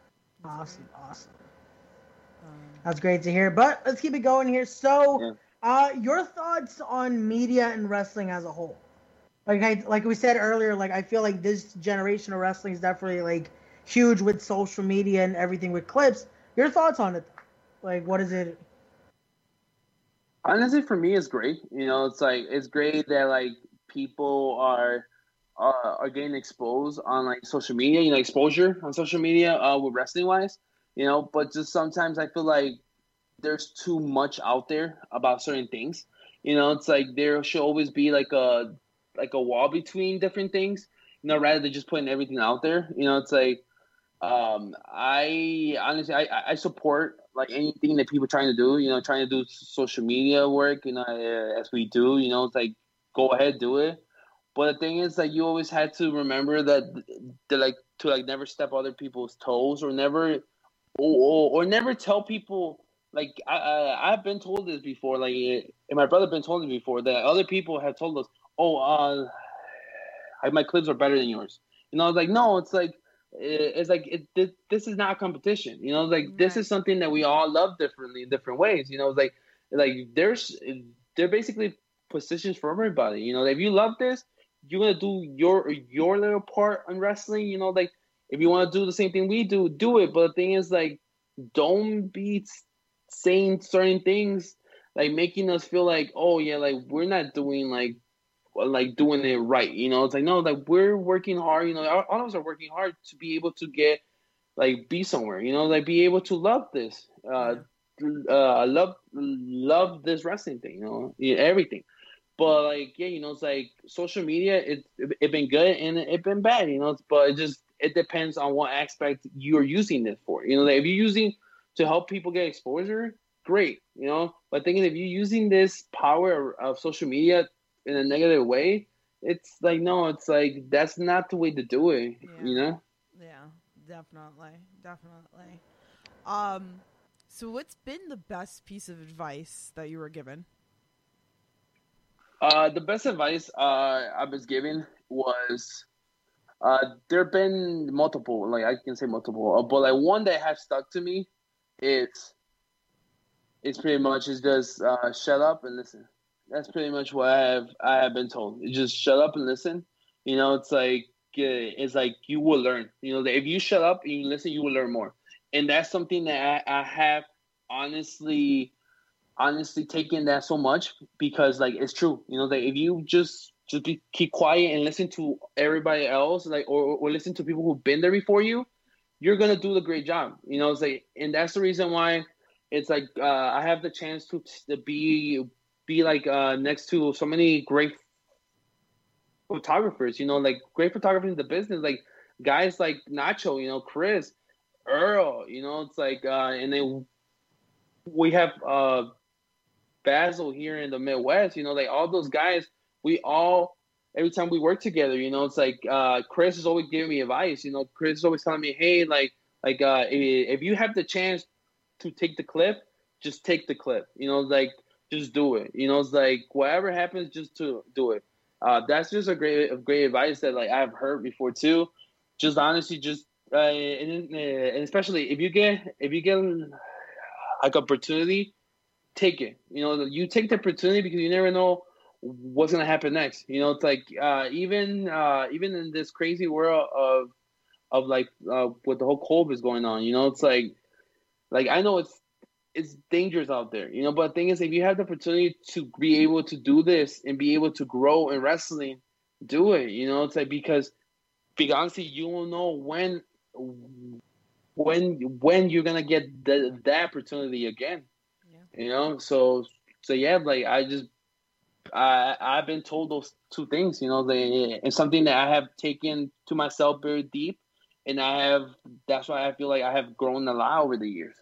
That's great to hear. But let's keep it going here. So, your thoughts on media and wrestling as a whole? Like we said earlier, like I feel like this generation of wrestling is definitely like huge with social media and everything with clips. Your thoughts on it? Like, what is it? Honestly, for me, it's great. You know, it's like it's great that like people are getting exposed on like social media. You know, exposure on social media with wrestling wise. You know, but just sometimes I feel like there's too much out there about certain things. You know, it's like there should always be like a wall between different things. You know, rather than just putting everything out there. You know, it's like I honestly support like anything that people are trying to do, you know, trying to do social media work, you know, as we do, you know, it's like, go ahead, do it. But the thing is, like, you always had to remember that, to never step other people's toes or never tell people, like, I've been told this before, like, and my brother been told this before, that other people have told us, my clips are better than yours. You know, it's like, no, it's like, this is not a competition. You know, like this is something that we all love differently in different ways. You know, it's like they're basically positions for everybody. You know, if you love this, you're gonna do your little part on wrestling. You know, like if you want to do the same thing we do it. But the thing is, like don't be saying certain things like making us feel like, oh yeah, like we're not doing like doing it right. You know, it's like no, like we're working hard. You know, all of us are working hard to be able to get like be somewhere. You know, like be able to love this. Love this wrestling thing. You know, yeah, everything. But like yeah, you know, it's like social media. It been good and it been bad. You know, but it depends on what aspect you're using it for. You know, like if you're using to help people get exposure, great. You know, but thinking if you're using this power of social media in a negative way, it's like no, it's like that's not the way to do it. Yeah. You know? Yeah, definitely. So what's been the best piece of advice that you were given? The best advice I was given was there have been multiple, like I can say multiple, but like one that has stuck to me is pretty much is just shut up and listen. That's pretty much what I have been told. Just shut up and listen. You know, it's like you will learn. You know, that if you shut up and you listen, you will learn more. And that's something that I have honestly taken that so much because like it's true. You know, that if you just keep quiet and listen to everybody else, like or listen to people who've been there before you, you're gonna do the great job. You know, it's like, and that's the reason why it's like I have the chance to be like next to so many great photographers. You know, like great photographers in the business, like guys like Nacho, you know, Chris, Earl. You know, it's like and then we have Basil here in the Midwest. You know, like all those guys. We all, every time we work together, you know, it's like Chris is always giving me advice. You know, Chris is always telling me, hey, if you have the chance to take the clip, just take the clip. You know, like just do it. You know, it's like whatever happens, just to do it. That's just a great advice that like I've heard before too. Just honestly, just and especially if you get like opportunity, take it. You know, you take the opportunity because you never know what's gonna happen next. You know, it's like even in this crazy world of like what the whole COVID is going on. You know, it's like I know it's dangerous out there. You know, but the thing is, if you have the opportunity to be able to do this and be able to grow in wrestling, do it. You know, it's like because honestly, you will know when you're gonna get that opportunity again. Yeah. You know, so yeah, like I've been told those two things, you know, it's something that I have taken to myself very deep, and that's why I feel like I have grown a lot over the years.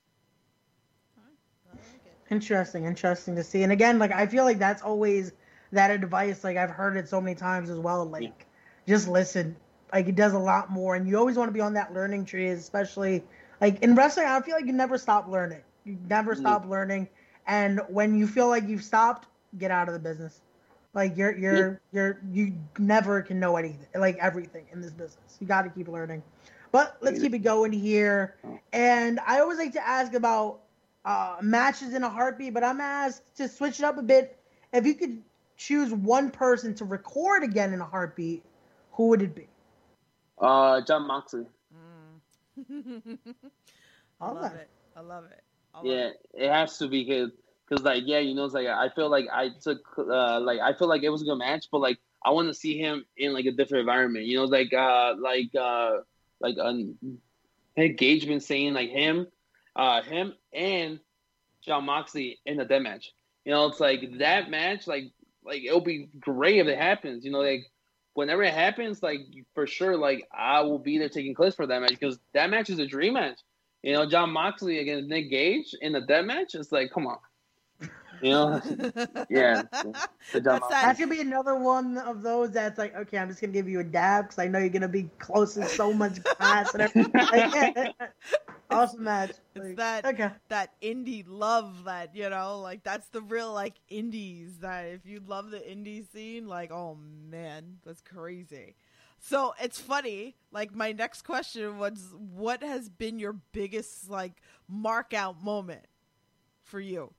Interesting to see. And again, like I feel like that's always that advice. Like I've heard it so many times as well. Like just listen. Like it does a lot more, and you always want to be on that learning tree, especially like in wrestling. I feel like you never stop learning. You never stop learning, and when you feel like you've stopped, get out of the business. Like you never can know anything, like everything in this business. You got to keep learning. But let's keep it going here. And I always like to ask about matches in a heartbeat, but I'm asked to switch it up a bit. If you could choose one person to record again in a heartbeat, who would it be? Jon Moxley. I love it. Yeah, it has to be because like yeah, you know, it's like I feel like I took I feel like it was a good match, but like I want to see him in like a different environment. You know, like Gage been saying like him and Jon Moxley in a death match. You know, it's like that match, like it'll be great if it happens. You know, like whenever it happens, like for sure, like I will be there taking clips for that match because that match is a dream match. You know, Jon Moxley against Nick Gage in a death match. It's like, come on. You know, yeah. That's gonna be another one of those that's like, okay, I'm just gonna give you a dab because I know you're gonna be close in so much class and everything. Like, awesome match. It's that indie love that, you know, like that's the real like indies that if you love the indie scene, like, oh man, that's crazy. So it's funny, like my next question was, what has been your biggest like mark out moment for you?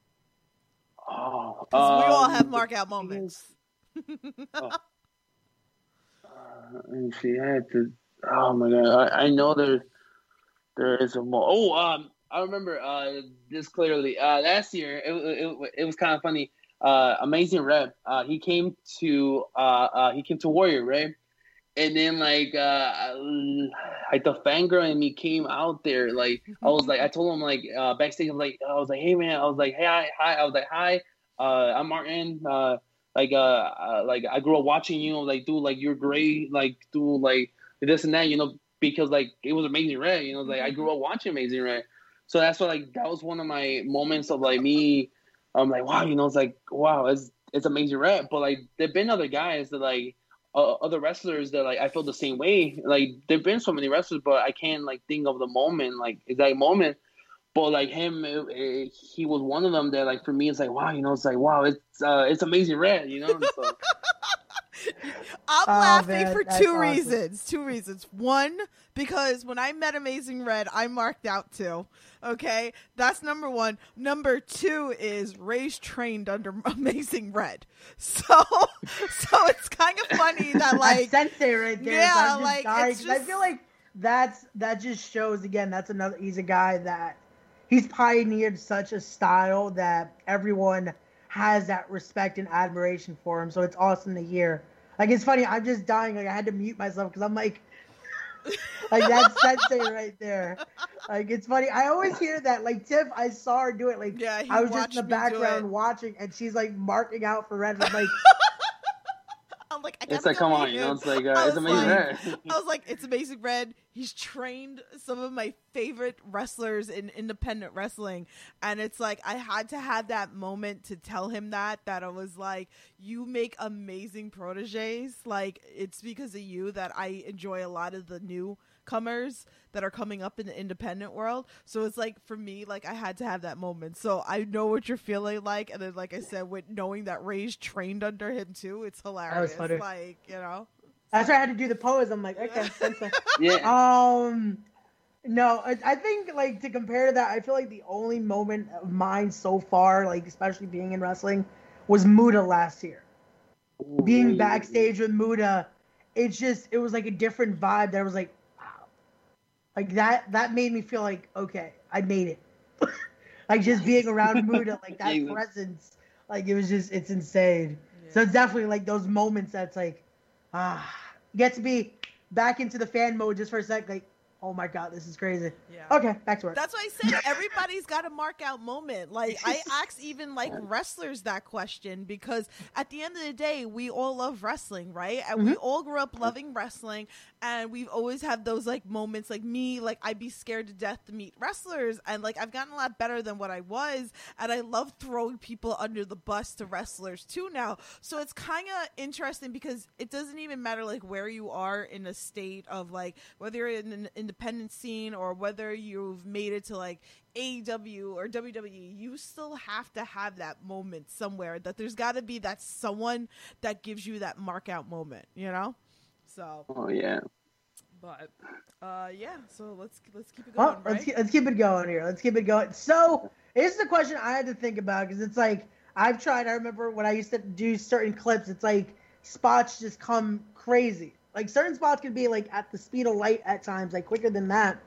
Oh, because we all have mark out moments. Let me see. I had to. Oh my god! I know There is a more. Oh, I remember this clearly. Last year, it was kind of funny. Amazing Red. He came to Warrior, right? And then like the fangirl and me came out there. Like I was like, I told him like backstage, I was like, hey man, I was like, hey hi, I was like, hi, I'm Martin. Like I grew up watching you. Like dude, like you're great. Like dude, like this and that. You know, because like it was Amazing Red. You know, like I grew up watching Amazing Red. So that's what like that was one of my moments of like me. I'm like, wow, you know, it's like wow, it's Amazing Red. But like there've been other guys that like. Other wrestlers that like I feel the same way. Like there've been so many wrestlers, but I can't like think of the moment, like exact moment. But like him, he was one of them that like for me, it's like wow, you know, it's like wow, it's Amazing Red, you know. So. I'm laughing man, for that's two awesome. reasons. Two reasons. One, because when I met Amazing Red, I marked out too. Okay, that's number one. Number two is Ray's trained under Amazing Red, so it's kind of funny that like Sensei right there. yeah, so I'm just like, dying, it's 'cause I just- feel like that just shows again. That's another. He's a guy that he's pioneered such a style that everyone has that respect and admiration for him. So it's awesome to hear. Like it's funny. I'm just dying. Like I had to mute myself because I'm like. Like that's Sensei right there. Like it's funny. I always hear that. Like Tiff, I saw her do it. Like Yeah, he I was just watched in the me do it. background watching, and she's like marking out for Red. I'm like, I'm like, I It's gotta like, go come meet on, you know, him. it's like I it's was Amazing like- Red. I was like, it's Amazing Red. He's trained some of my favorite wrestlers in independent wrestling. And it's like, I had to have that moment to tell him that I was like, you make amazing proteges. Like, it's because of you that I enjoy a lot of the newcomers that are coming up in the independent world. So it's like, for me, like, I had to have that moment. So I know what you're feeling like. And then, like I said, with knowing that Ray's trained under him too, it's hilarious. funny. Like, you know? that's why I had to do the pose. I'm like, okay, Sensei. Yeah. No, I think like to compare to that, I feel like the only moment of mine so far, like especially being in wrestling, was Muda last year. Being backstage with Muda, it was like a different vibe. That was like, wow, like that made me feel like okay, I made it. Like just being around Muda, like that Yeah. presence, like it's insane. So it's definitely like those moments that's like, you get to be back into the fan mode just for a sec, like, oh my god, this is crazy. Yeah. Okay, back to work. That's why I said everybody's got a mark out moment. Like I ask even like wrestlers that question because at the end of the day, we all love wrestling, right? And we all grew up loving wrestling, and we've always had those like moments. Like me, like I'd be scared to death to meet wrestlers, and like I've gotten a lot better than what I was, and I love throwing people under the bus to wrestlers too now. So it's kind of interesting because it doesn't even matter like where you are in a state of like whether you're in an independent scene or whether you've made it to like AEW or WWE, you still have to have that moment somewhere. That there's got to be that someone that gives you that mark out moment, you know. So, Oh yeah. but yeah. So let's keep it going, Well, right? let's keep it going here. Let's keep it going. So here's the question I had to think about because it's like I've tried. I remember when I used to do certain clips. It's like spots just come crazy. Like certain spots could be like at the speed of light at times, like quicker than that.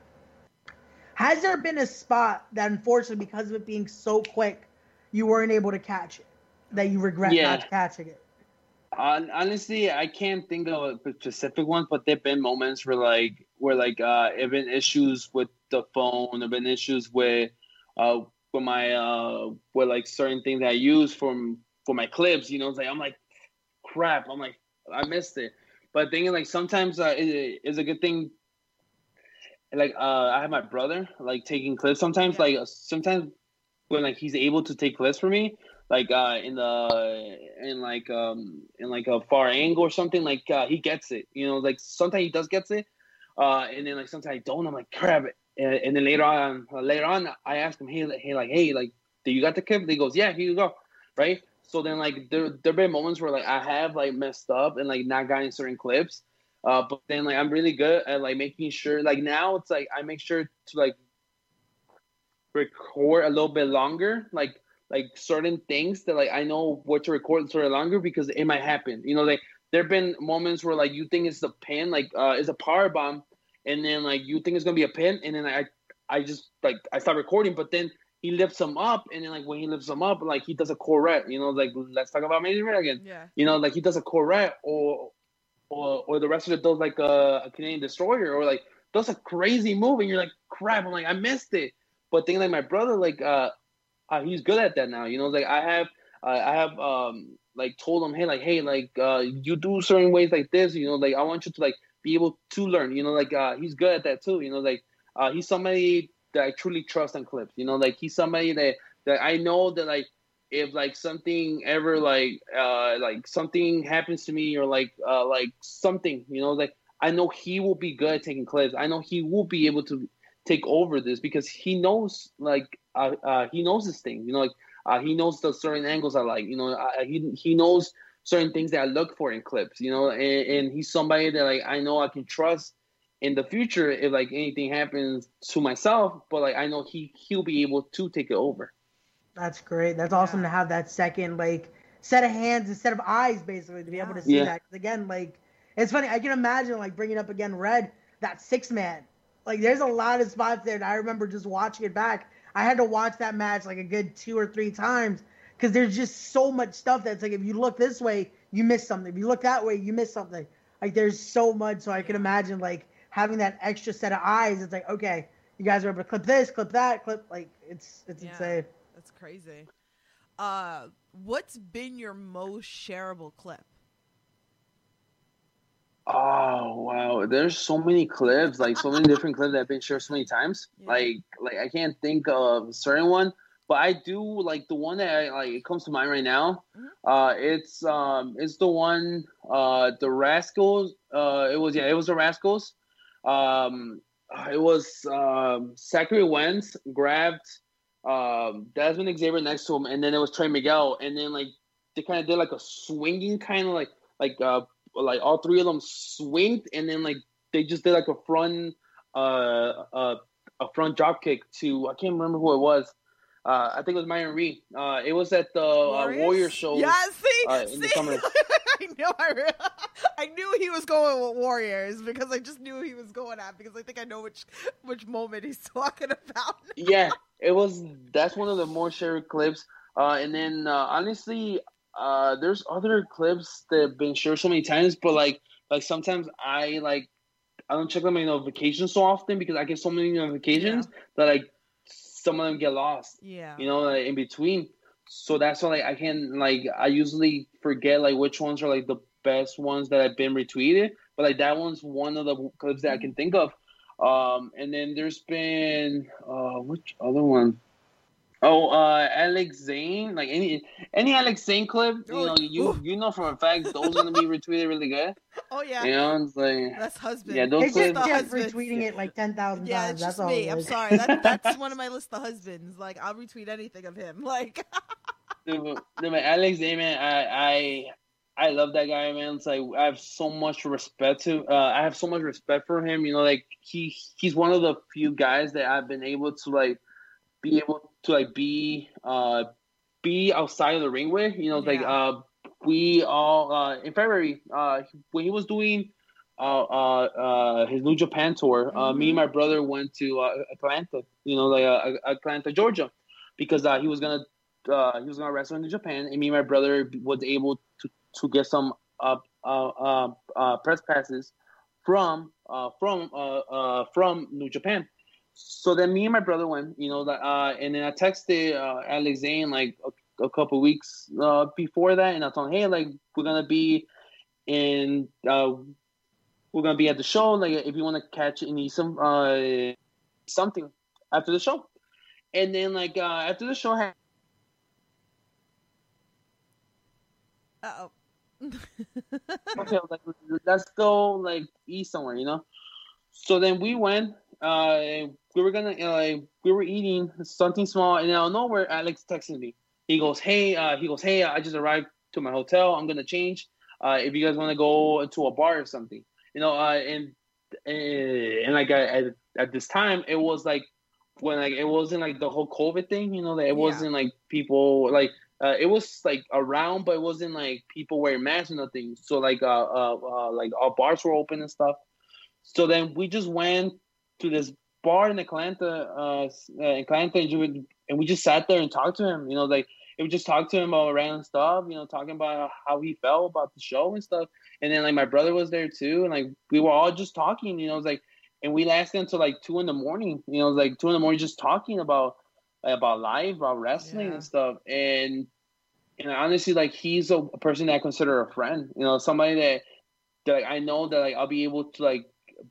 Has there been a spot that unfortunately because of it being so quick, you weren't able to catch it, that you regret Yeah. not catching it? Honestly, I can't think of a specific one, but there've been moments where there've been issues with the phone, there've been issues with my with like certain things that I use for my clips. You know, it's like I'm like, crap. I'm like, I missed it. But thinking like sometimes it's a good thing. Like I have my brother like taking clips sometimes. Yeah. Like sometimes when like he's able to take clips for me, like in a far angle or something, like he gets it. You know, like sometimes he does gets it, and then like sometimes I don't. I'm like crap. And then later on, I ask him, hey, do you got the clip? He goes, yeah, here you go, right? So then like there've been moments where like I have like messed up and like not gotten certain clips, but then like I'm really good at like making sure. Like now it's like I make sure to like record a little bit longer, like certain things that like I know what to record sort of longer because it might happen. You know, like there've been moments where like you think it's the pin, like it's a power bomb, and then like you think it's gonna be a pin, and then I just like I start recording, but then he lifts them up, and then like when he lifts them up, like he does a correct, you know, like let's talk about Amazing Red again. Yeah. You know, like he does a correct, or the wrestler does like a Canadian Destroyer, or like does a crazy move, and you're like, crap, I'm like, I missed it. But thing like my brother, like he's good at that now. You know, like I have like told him, hey, you do certain ways like this, you know, like I want you to like be able to learn, you know, like he's good at that too, you know, like he's somebody that I truly trust on clips, you know, like he's somebody that I know that like if like something ever like something happens to me, or like something, you know, like I know he will be good at taking clips. I know he will be able to take over this because he knows like he knows this thing, you know, like he knows the certain angles I like, you know, he knows certain things that I look for in clips, you know, and he's somebody that like I know I can trust in the future if like anything happens to myself, but like I know he'll be able to take it over. That's great. That's awesome to have that second like set of hands instead of eyes, basically, to be able to see that. 'Cause again, like it's funny. I can imagine like bringing up again Red, that 6-man. Like there's a lot of spots there that I remember just watching it back. I had to watch that match like a good 2 or 3 times because there's just so much stuff that's like if you look this way, you miss something. If you look that way, you miss something. Like there's so much. So I can imagine like having that extra set of eyes. It's like, okay, you guys are able to clip this, clip that, clip like it's insane. That's crazy. What's been your most shareable clip? Oh wow, there's so many clips, like so many different clips that have been shared so many times. Yeah. Like I can't think of a certain one, but I do like the one that it comes to mind right now. It's the one the Rascals. It was the Rascals. It was Zachary Wentz grabbed Desmond Xavier next to him, and then it was Trey Miguel, and then like they kind of did like a swinging kind of like all three of them swinged, and then like they just did like a front drop kick to I can't remember who it was. I think it was Myron Reed. It was at the Warrior show. Yeah, see, in the summer. I knew he was going with Warriors because I just knew he was going at because I think I know which moment he's talking about. Yeah, that's one of the more shared clips. And then honestly, there's other clips that have been shared so many times, but like sometimes I don't check my notifications so often because I get so many notifications that like some of them get lost. Yeah, you know, like, in between. So that's why I can I usually forget like which ones are like the best ones that have been retweeted, but like that one's one of the clips that I can think of. And then there's been which other one? Alex Zane, like any Alex Zane clip, you know for a fact those are gonna be retweeted really good. Oh yeah, you know, it's like that's husband. Yeah, those It's clips. just retweeting it like 10,000 Yeah, times. it's That's just all. me. I'm sorry. That's one of my list of husbands. Like I'll retweet anything of him. Like, Dude, Alex Zane, man, I love that guy, man. It's like I have so much respect for him. You know, like he's one of the few guys that I've been able to be outside of the ring with. You know, like we all in February when he was doing his New Japan tour, me and my brother went to Atlanta. You know, like Atlanta, Georgia, because he was gonna wrestle in Japan, and me and my brother was able to get some press passes from New Japan. So then me and my brother went, you know, and then I texted Alex Zane like a couple weeks before that, and I told him, hey, like we're gonna be at the show, like if you want to catch and eat some something after the show. And then like after the show okay, like let's go like eat somewhere, you know. So then we went. We were gonna we were eating something small, and out of nowhere, Alex texted me. He goes, hey, I just arrived to my hotel. I'm gonna change. If you guys want to go to a bar or something, you know. And like at this time, it was like when like it wasn't like the whole COVID thing, you know. That it wasn't like people like. It was like around, but it wasn't like people wearing masks or nothing. So like all bars were open and stuff. So then we just went to this bar in Atlanta, and we just sat there and talked to him. Like we just talked to him about random stuff. Talking about how he felt about the show and stuff. And then like my brother was there too, and like we were all just talking. It was like, and we lasted until like 2 a.m. It was like 2 a.m. just talking about life, about wrestling and stuff. And honestly, like he's a person that I consider a friend. Somebody that like, I know that like I'll be able to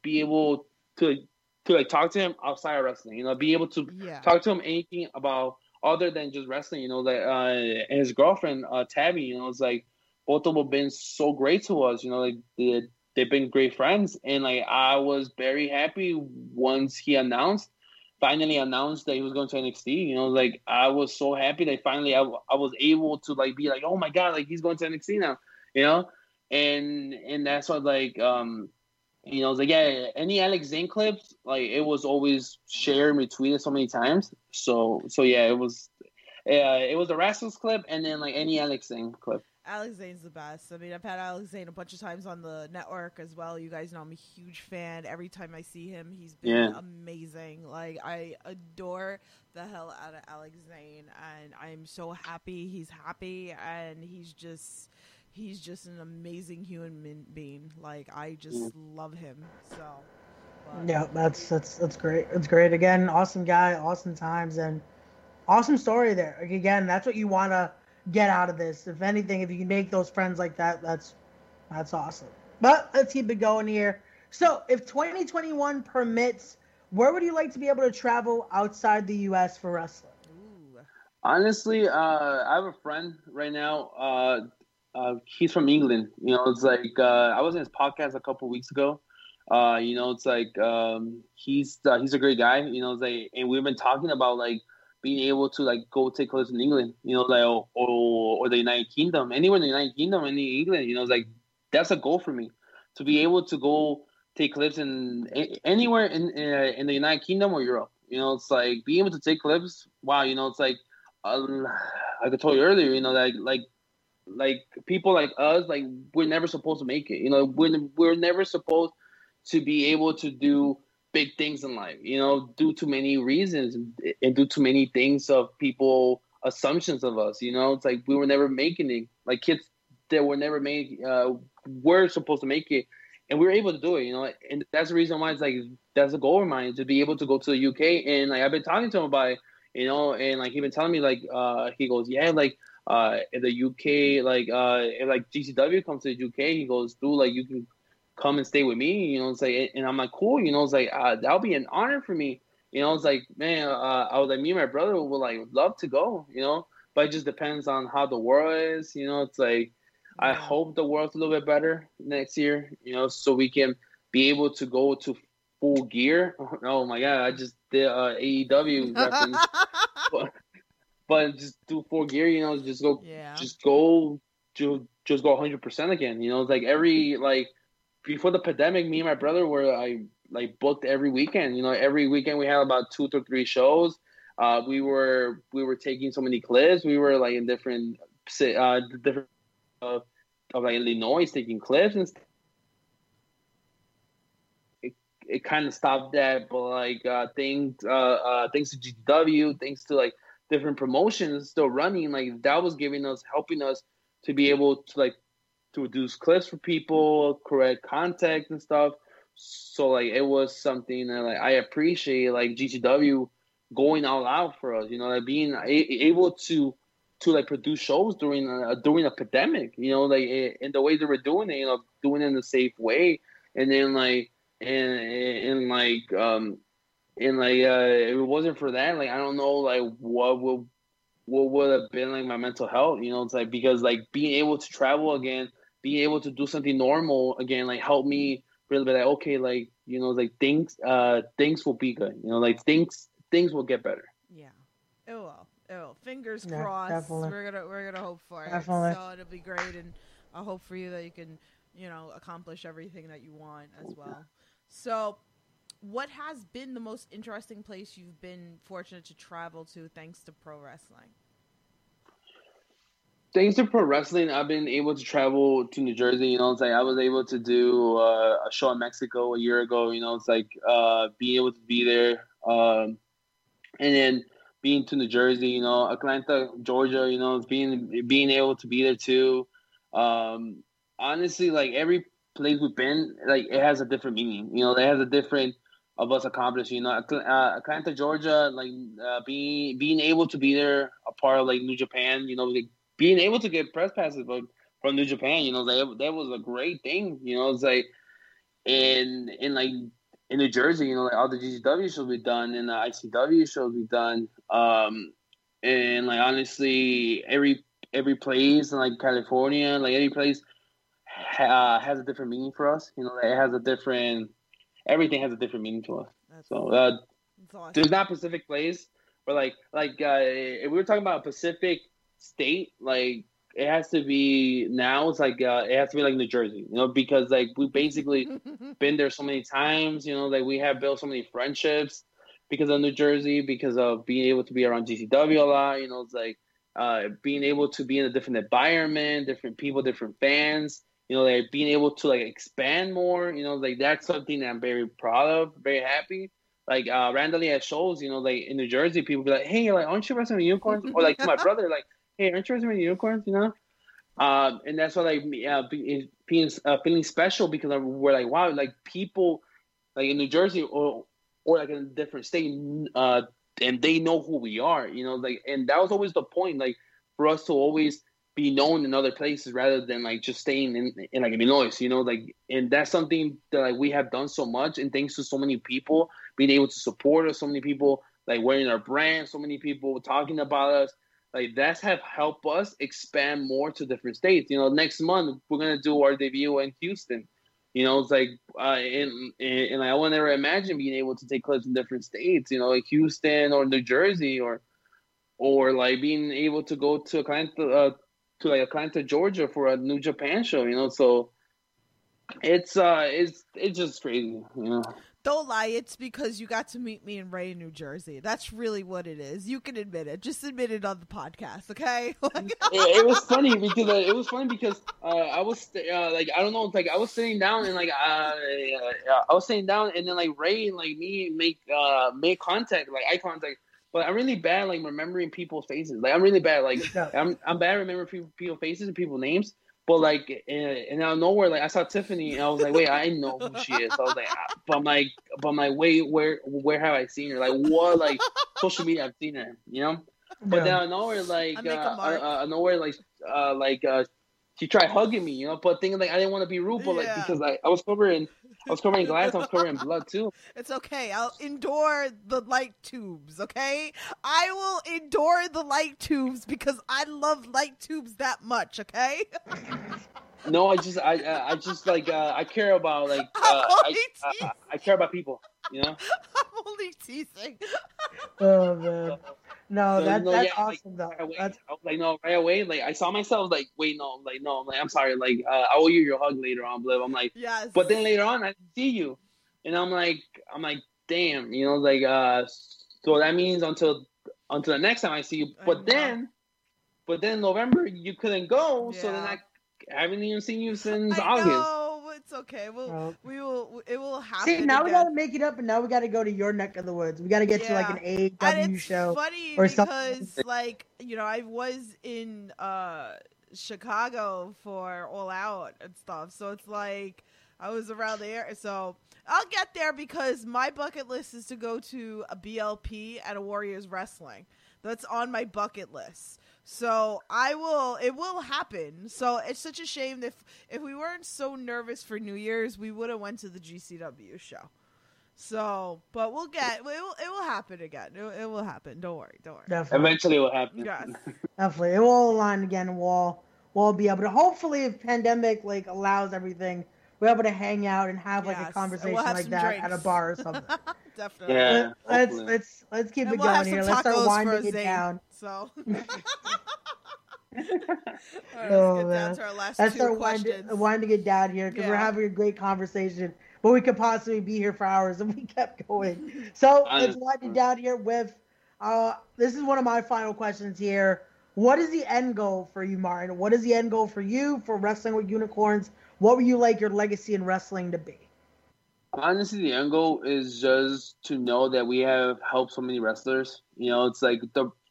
like talk to him outside of wrestling. Be able to talk to him anything about other than just wrestling. And his girlfriend Tabby. It's like both of them have been so great to us. Like they've been great friends, and like I was very happy once he finally announced that he was going to NXT. Like I was so happy that finally I was able to like be like, oh my god, like he's going to NXT now. And that's what like it's like any Alex Zane clips, like it was always shared and retweeted so many times. So yeah, it was a Rascals clip, and then like any Alex Zane clip. Alex Zane's the best. I mean, I've had Alex Zane a bunch of times on the network as well. You guys know I'm a huge fan. Every time I see him, he's been amazing. Like, I adore the hell out of Alex Zane, and I'm so happy he's happy, and he's just an amazing human being. Like, I just love him. So, yeah, that's great. It's great. Again, awesome guy, awesome times, and awesome story there. Like, again, that's what you want to get out of this. If anything, if you can make those friends like that, that's awesome. But let's keep it going here. So if 2021 permits, where would you like to be able to travel outside the U.S. for wrestling? Ooh. Honestly, I have a friend right now. He's from England. It's like I was in his podcast a couple weeks ago. It's like he's a great guy. It's like, and we've been talking about like being able to like go take clips in England, like or the United Kingdom, anywhere in the United Kingdom, any England, it's like that's a goal for me to be able to go take clips in anywhere in the United Kingdom or Europe. It's like being able to take clips. Wow, it's like like I told you earlier, like people like us, like we're never supposed to make it. We're never supposed to be able to do big things in life, due to many reasons and due to many things of people assumptions of us. It's like we were never making it. Like kids that were never made, we're supposed to make it, and we were able to do it. And that's the reason why it's like that's a goal of mine, to be able to go to the UK. And like I've been talking to him about it, and like he's been telling me like he goes, yeah, like in the UK, like if like GCW comes to the UK, he goes, dude, like you can come and stay with me, it's like, and I'm like, cool, it's like that'll be an honor for me, it's like, man, I was like, me and my brother would like love to go, but it just depends on how the world is, it's like, I hope the world's a little bit better next year, so we can be able to go to Full Gear. Oh my god, I just did AEW reference, but just do Full Gear, just go 100% again, it's like every like. Before the pandemic, me and my brother were like booked every weekend. Every weekend we had about 2 to 3 shows. We were taking so many clips. We were like in different of like Illinois taking clips, and it kind of stopped that. But like thanks to GW, thanks to like different promotions still running, like that was helping us to be able to like to produce clips for people, correct contact and stuff. So like it was something that like I appreciate, like GCW going all out for us, like being able to like produce shows during a pandemic, like in the way that we're doing it, doing it in a safe way, and then like and like if it wasn't for that, like I don't know like what would have been like my mental health, it's like, because like being able to travel again, being able to do something normal again, like help me really be like, okay, like, like things will be good, like things will get better. Yeah, it will. Fingers crossed. Definitely. We're gonna hope for it. Definitely. So it'll be great, and I hope for you that you can, accomplish everything that you want as well. So, what has been the most interesting place you've been fortunate to travel to thanks to pro wrestling? thanks to pro wrestling, I've been able to travel to New Jersey. You know, it's like I was able to do a show in Mexico a year ago. You know, it's like being able to be there, and then being to New Jersey. You know, Atlanta, Georgia. You know, being able to be there too. Honestly, like every place we've been, like it has a different meaning. You know, it has a different of us accomplished. You know, Atlanta, Georgia, like being able to be there, a part of like New Japan. You know, like, being able to get press passes from New Japan, you know, that was a great thing. You know, it's like in New Jersey, you know, like all the GCW shows we've done and the ICW shows we've done, and like honestly, every place in like California, like every place has a different meaning for us. You know, like, everything has a different meaning to us. So awesome. There's not a specific place, but like if we were talking about a Pacific state, like it has to be now. It's like it has to be like New Jersey, you know, because like we basically been there so many times. You know, like we have built so many friendships because of New Jersey, because of being able to be around GCW a lot. You know, it's like being able to be in a different environment, different people, different fans. You know, like being able to like expand more. You know, like that's something that I'm very proud of, very happy. Like randomly at shows, you know, like in New Jersey, people be like, "Hey, like, aren't you wrestling unicorns?" Or like to my brother, like, "Hey, aren't you wrestling unicorns?" You know, and that's why like feeling special because we're like, wow, like people like in New Jersey or like in a different state, and they know who we are. You know, like, and that was always the point, like for us to always be known in other places rather than like just staying in like Illinois, you know, like, and that's something that like we have done so much, and thanks to so many people being able to support us, so many people like wearing our brand, so many people talking about us, like that's have helped us expand more to different states. You know, next month we're gonna do our debut in Houston. You know, it's like and I would never imagine being able to take clips in different states. You know, like Houston or New Jersey or like being able to go to Atlanta, Georgia for a New Japan show, you know, so it's just crazy, you know. Don't lie, it's because you got to meet me and Ray in New Jersey. That's really what it is. You can admit it. Just admit it on the podcast, okay? It was funny because I was like, I don't know, like I was sitting down and like I was sitting down and then like Ray and like me make contact, like eye contact. But I'm really bad, like, remembering people's faces. Like, I'm really bad. Like, I'm bad at remembering people's faces and people's names. But, like, and out of nowhere, like, I saw Tiffany, and I was like, wait, I know who she is. So I was like, but I'm like, wait, where have I seen her? Like, what, like, social media I've seen her, you know? But then out of nowhere, like, she tried hugging me, you know? But thinking, like, I didn't want to be rude, but, like, because I was covering glass, I was covering blood, too. It's okay. I'll endure the light tubes, okay? I will endure the light tubes because I love light tubes that much, okay? No, I just like I care about like I care about people, you know. I'm only teasing. Oh man, no, that's awesome though. I was like, no, right away, like I saw myself, like, wait, no, I'm like, I'm sorry, like I owe you your hug later on, Bliv. I'm like, yes. But then later on, I didn't see you, and I'm like, damn, you know, like so that means until the next time I see you, but then November you couldn't go, so then I haven't even seen you since August. No, it's okay. It will happen. See, now again. we gotta make it up, and now we gotta go to your neck of the woods. We gotta get to like an AEW show. Funny or because something. like, you know, I was in Chicago for All Out and stuff, so it's like I was around there. So I'll get there because my bucket list is to go to a BLP at a Warriors Wrestling. That's on my bucket list. So it will happen. So it's such a shame if we weren't so nervous for New Year's, we would have went to the GCW show. So, but it will happen again. It will happen. Don't worry. Definitely. Eventually it will happen. Yes. Definitely. It will all align again, and we'll be able to, hopefully, if pandemic like allows everything, we're able to hang out and have like a conversation like that drinks. at a bar or something. Definitely. Yeah. Let's keep it going here. Let's start winding it down. So. Oh, let's get down to our last let's two start questions. winding it down here because we're having a great conversation, but we could possibly be here for hours if we kept going. So let's wind it down here with this is one of my final questions here. What is the end goal for you, Martin? What is the end goal for you for Wrestling with Unicorns? What would you like your legacy in wrestling to be? Honestly, the end goal is just to know that we have helped so many wrestlers. It's like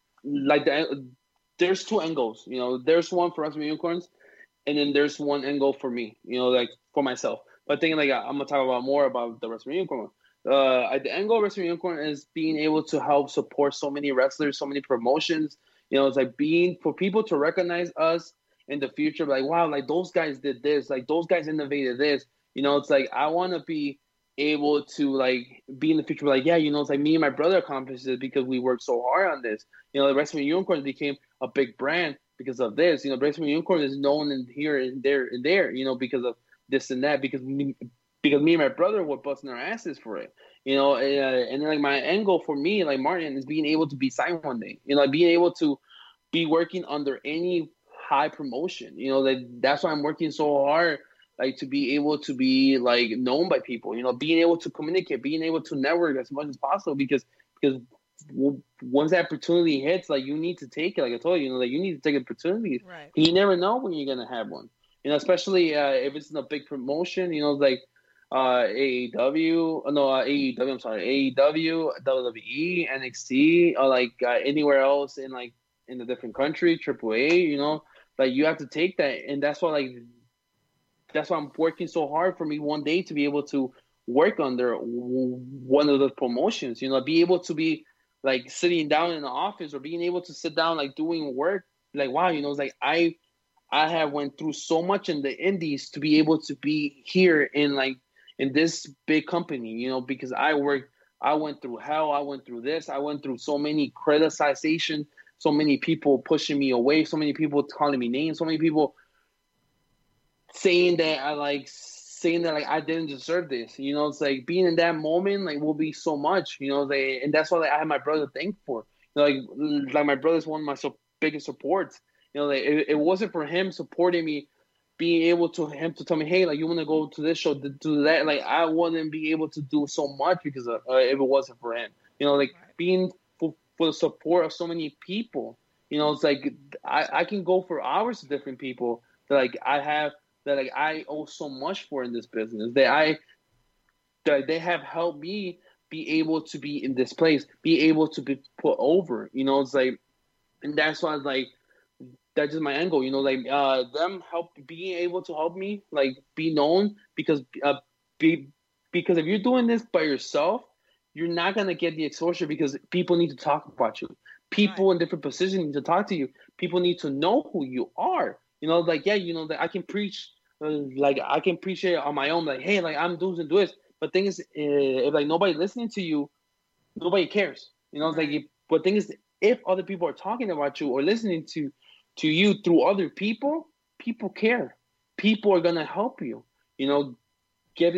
there's two end goals. There's one for Wrestling with Unicorns, and then there's one end goal for me. Like for myself. But thinking like I'm gonna talk about more about the Wrestling Unicorn. The end goal of Wrestling Unicorn is being able to help support so many wrestlers, so many promotions. It's like being for people to recognize us in the future, like wow, like those guys did this, like those guys innovated this. It's like I want to be able to like be in the future, like yeah, it's like me and my brother accomplished it because we worked so hard on this. The Wrestling Unicorn became a big brand because of this. Wrestling Unicorn is known in here and there, because of this and that, because me and my brother were busting our asses for it, and then like my end goal for me, like Martin, is being able to be signed one day, like being able to be working under any high promotion, that's why I'm working so hard, like to be able to be like known by people, being able to communicate, being able to network as much as possible, because once that opportunity hits, like you need to take it, like I told you, like you need to take opportunities. Right. You never know when you're gonna have one. Especially if it's in a big promotion, like AEW, I'm sorry, AEW, WWE, NXT, or like anywhere else in a different country, AAA, like you have to take that, and that's why I'm working so hard for me one day to be able to work under one of those promotions, be able to be like sitting down in the office or being able to sit down like doing work, like wow, it's like I have went through so much in the indies to be able to be here in this big company, because I went through hell, I went through this, I went through so many criticization, so many people pushing me away, so many people calling me names, so many people saying that I didn't deserve this, it's like being in that moment, like will be so much, and that's why I have my brother to thank for, like my brother's one of my biggest supports. Like it wasn't for him supporting me, being able to him to tell me, hey, like you want to go to this show, to do that, like I wouldn't be able to do so much because of if it wasn't for him. Like being for the support of so many people. It's like I can go for hours with different people that like I owe so much for in this business, that they have helped me be able to be in this place, be able to be put over. It's like, and that's why like. That's just my angle, like them being able to help me like be known, because if you're doing this by yourself, you're not gonna get the exposure, because people need to talk about you. People in different positions need to talk to you. People need to know who you are. Like yeah, that I can preach, I can preach it on my own, like hey, like I'm doing this. But thing is, if like nobody listening to you, nobody cares. It's like, but thing is, if other people are talking about you or listening to you through other people care. People are gonna help you, get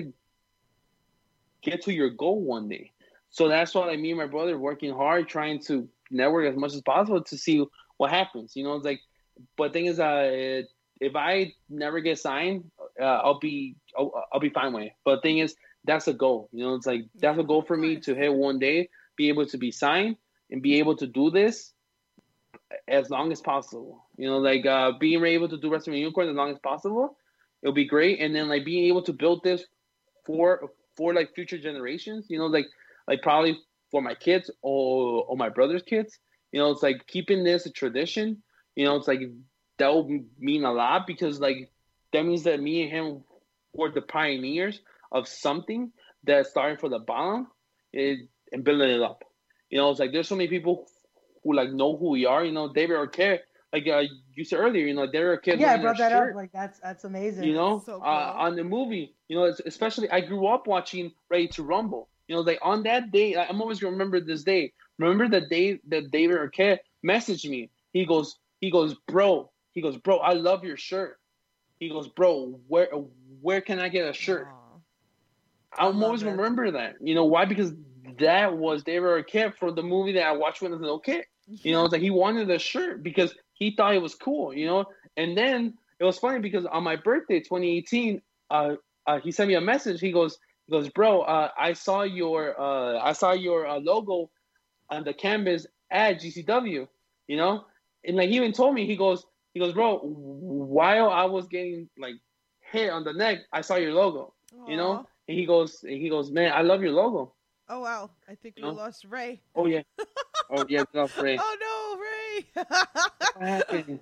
to your goal one day. So that's why like me and my brother working hard, trying to network as much as possible to see what happens. It's like, but thing is, if I never get signed, I'll be fine with it. But thing is, that's a goal. It's like that's a goal for me to hit one day, be able to be signed and be able to do this as long as possible, being able to do Wrestling Unicorn as long as possible, it'll be great. And then like being able to build this for like future generations, like probably for my kids or my brother's kids, it's like keeping this a tradition, it's like that will mean a lot, because like that means that me and him were the pioneers of something that's starting from the bottom and building it up. It's like there's so many people who like know who we are, David Arquette, like you said earlier, David Arquette. Yeah, I brought that up. Like that's amazing. So cool. On the movie, especially I grew up watching Ready to Rumble. Like on that day, I'm always gonna remember this day. Remember the day that David Arquette messaged me. He goes, bro, I love your shirt. He goes, bro, where can I get a shirt? I'm always gonna remember that. Why? Because that was David Arquette from the movie that I watched when I was a little kid. It's like he wanted a shirt because he thought it was cool, And then it was funny because on my birthday, 2018, he sent me a message. He goes, bro, I saw your logo on the canvas at GCW, and like he even told me, he goes, bro, while I was getting like hit on the neck, I saw your logo, you know, Aw. and he goes, man, I love your logo. Oh wow, I think we No. lost Ray. Oh yeah, we lost Ray. Oh no, Ray. What happened?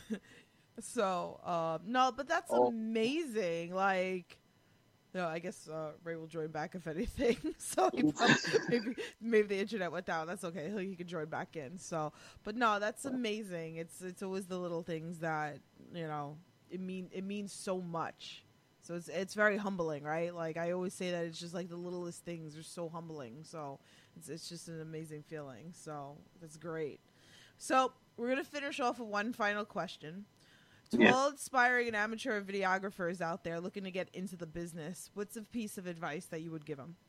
So, no, but that's Oh. amazing. Like, no, I guess Ray will join back if anything. So he probably, maybe the internet went down. That's okay. He can join back in. So, but no, that's amazing. It's always the little things that, you know, it means so much. So it's very humbling, right? Like I always say that it's just like the littlest things are so humbling. So it's just an amazing feeling. So that's great. So we're gonna finish off with one final question. To Yeah. all aspiring and amateur videographers out there looking to get into the business, what's a piece of advice that you would give them?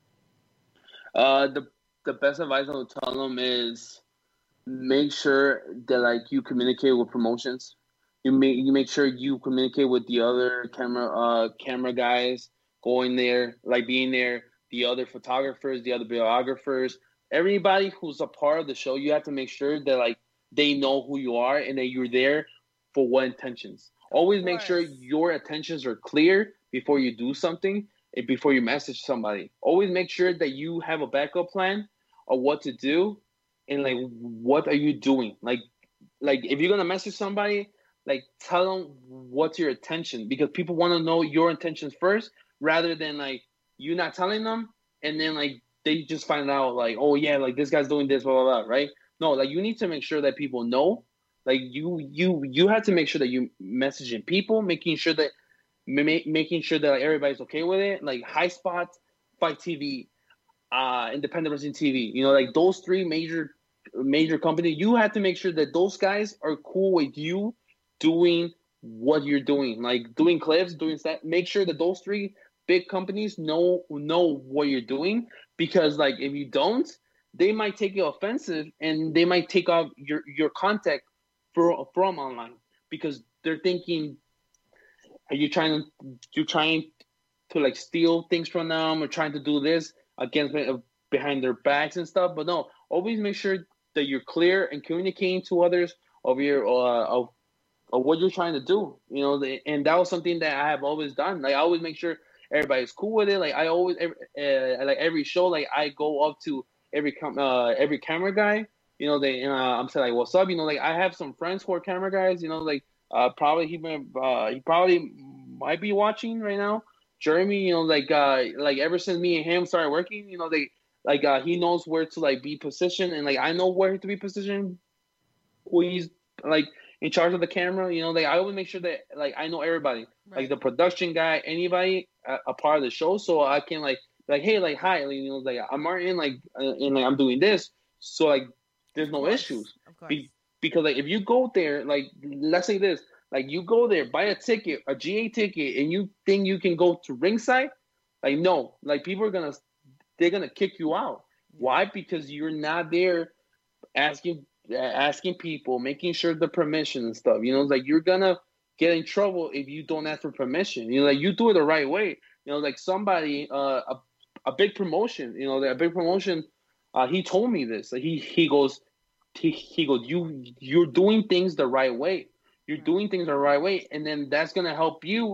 The best advice I would tell them is make sure that like you communicate with promotions. You make sure you communicate with the other camera guys going there, like being there, the other photographers, the other videographers, everybody who's a part of the show. You have to make sure that like they know who you are and that you're there for what intentions. Always make sure course. your intentions are clear before you do something and before you message somebody. Always make sure that you have a backup plan of what to do and like what are you doing. Like if you're gonna message somebody, like tell them what's your intention, because people want to know your intentions first rather than like you not telling them and then like they just find out like, oh yeah, like this guy's doing this, blah blah blah, right? No, like you need to make sure that people know. Like you have to make sure that you messaging people, making sure that like everybody's okay with it. Like High Spot, Fight TV, Independent Wrestling TV. You know, like those three major companies. You have to make sure that those guys are cool with you doing what you're doing, like doing clips, doing that. Make sure that those three big companies know what you're doing, because like if you don't, they might take it offensive and they might take off your contact from online, because they're thinking, are you trying to like steal things from them or trying to do this against behind their backs and stuff. But no, always make sure that you're clear and communicating to others of your of what you're trying to do, you know. And that was something that I have always done. Like I always make sure everybody's cool with it. Like I always like every show, like I go up to every camera guy, you know. I'm saying like, what's up, you know. Like I have some friends who are camera guys, you know. Like probably he probably might be watching right now, Jeremy. You know, like ever since me and him started working, you know, he knows where to like be positioned, and like I know where to be positioned. Who he's like in charge of the camera, you know. Like I always make sure that like I know everybody, Right. like the production guy, anybody a part of the show, so I can like hey, like hi, like, you know, like I'm Martin, like and like I'm doing this, so like there's no issues. Of course. Because like if you go there, like let's say this, like you go there, buy a ticket, a GA ticket, and you think you can go to ringside, like no, like people are they're gonna kick you out. Why? Because you're not there asking people, making sure the permission and stuff. You know, like you're gonna get in trouble if you don't ask for permission. You know, like you do it the right way. You know, like somebody, a big promotion. You know, a big promotion. He told me this. Like he goes, you're doing things the right way. You're doing things the right way, and then that's gonna help you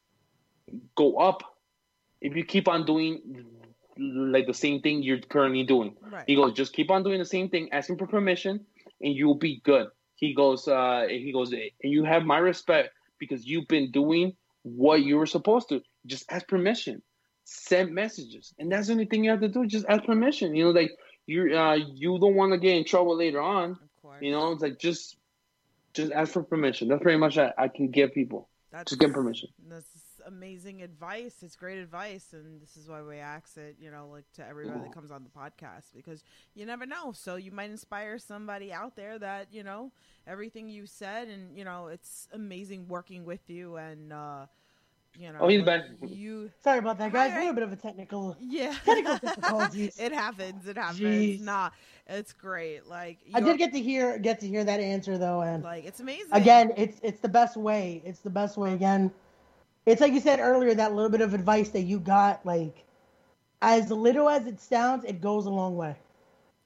go up if you keep on doing like the same thing you're currently doing. Right. He goes, just keep on doing the same thing, asking for permission, and you'll be good. He goes, and you have my respect because you've been doing what you were supposed to. Just ask permission, send messages, and that's the only thing you have to do. Just ask permission. You know, like you don't want to get in trouble later on. Of course. You know, it's like just ask for permission. That's pretty much I can give people. Just get permission. That's amazing advice. It's great advice, and this is why we ask it, you know, like to everybody that comes on the podcast, because you never know. So you might inspire somebody out there that, you know, everything you said, and you know, it's amazing working with you, and you know. Oh, he's back. Sorry about that, guys. Hi. A little bit of a technical difficulties. It happens. Jeez. Nah, it's great. Like I did get to hear that answer though, and like it's amazing. again, it's the best way. It's the best way. Again, it's like you said earlier, that little bit of advice that you got, like as little as it sounds, it goes a long way.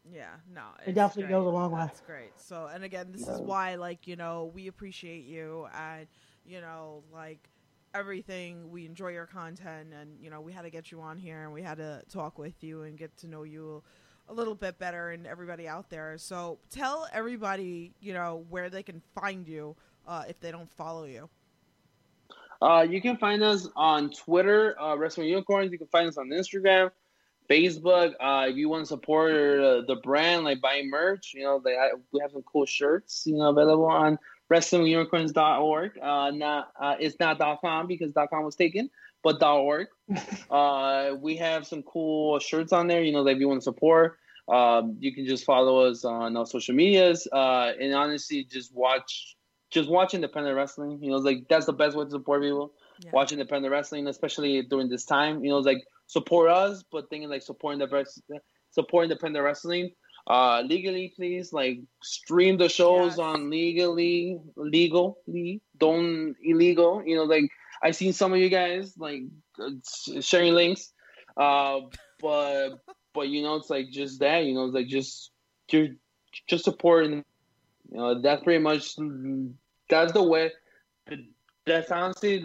Yeah, no, It definitely great. goes a long way. That's great. So, and again, this is why, like, we appreciate you, and like everything. We enjoy your content, and we had to get you on here, and we had to talk with you and get to know you a little bit better, and everybody out there. So, tell everybody, where they can find you if they don't follow you. You can find us on Twitter, Wrestling Unicorns. You can find us on Instagram, Facebook. If you want to support the brand, like buying merch, we have some cool shirts, available on WrestlingUnicorns.org. It's not .com because .com was taken, but .org. We have some cool shirts on there. That if you want to support, you can just follow us on our social medias. And honestly, just watch independent wrestling. That's the best way to support people. Yeah. Watch independent wrestling, especially during this time. Support us, but thinking like support independent wrestling. Legally, please, stream the shows on legally, don't illegal. I've seen some of you guys sharing links, but it's just that. Just supporting. That's pretty much. That's the way. That's honestly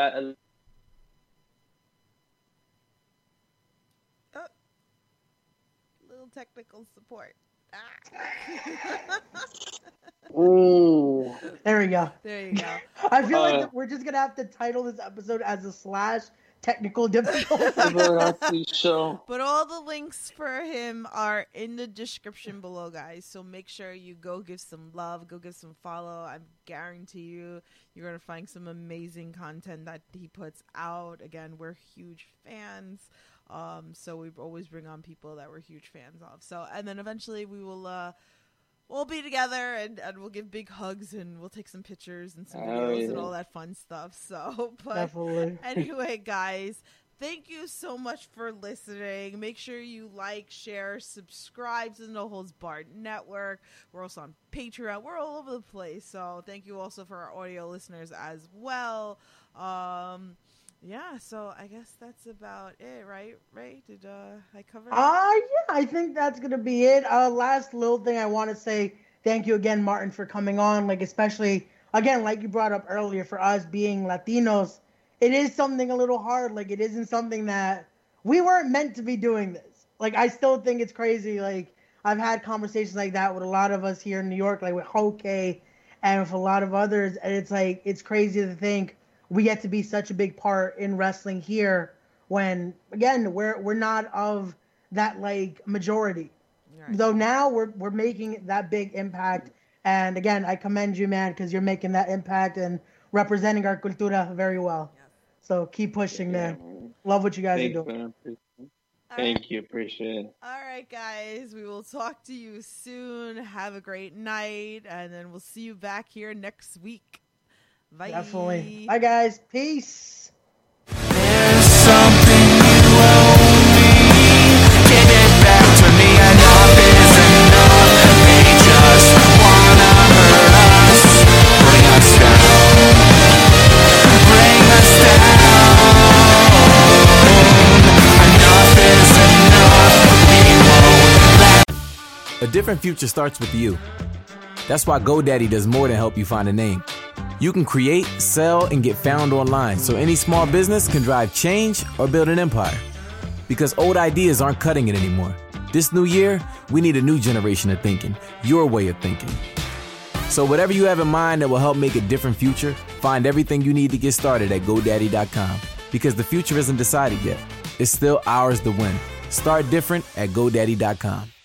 little technical support. Ooh. There we go. There you go. I feel like we're just gonna have to title this episode as a / technical difficulty. Show. But all the links for him are in the description below, guys. So make sure you go give some love, go give some follow. I guarantee you're gonna find some amazing content that he puts out. Again, we're huge fans. So we always bring on people that we're huge fans of. So, and then eventually we will, we'll be together and we'll give big hugs and we'll take some pictures and some videos and all that fun stuff. So, but definitely. Anyway, guys, thank you so much for listening. Make sure you like, share, subscribe to the No Holds Barred Network. We're also on Patreon. We're all over the place. So thank you also for our audio listeners as well. Yeah, so I guess that's about it, right? Ray, did I cover it? Yeah, I think that's going to be it. Last little thing I want to say, thank you again, Martin, for coming on. Especially, again, like you brought up earlier, for us being Latinos, it is something a little hard. It isn't something that we weren't meant to be doing this. I still think it's crazy. I've had conversations like that with a lot of us here in New York, with Hoke and with a lot of others. And it's crazy to think we get to be such a big part in wrestling here when, again, we're not of that majority. Right. Though now we're making that big impact. And again, I commend you, man, because you're making that impact and representing our cultura very well. Yes. So keep pushing, man. Love what you guys are doing. Thank you. Appreciate it. All right, guys. We will talk to you soon. Have a great night. And then we'll see you back here next week. Bye. Definitely. Bye, guys. Peace. There's something you owe me. Give it back to me. Enough is enough. They just wanna hurt us. Bring us down. Bring us down. Enough is enough. We won't let. A different future starts with you. That's why GoDaddy does more than help you find a name. You can create, sell, and get found online so any small business can drive change or build an empire. Because old ideas aren't cutting it anymore. This new year, we need a new generation of thinking, your way of thinking. So whatever you have in mind that will help make a different future, find everything you need to get started at GoDaddy.com. Because the future isn't decided yet. It's still ours to win. Start different at GoDaddy.com.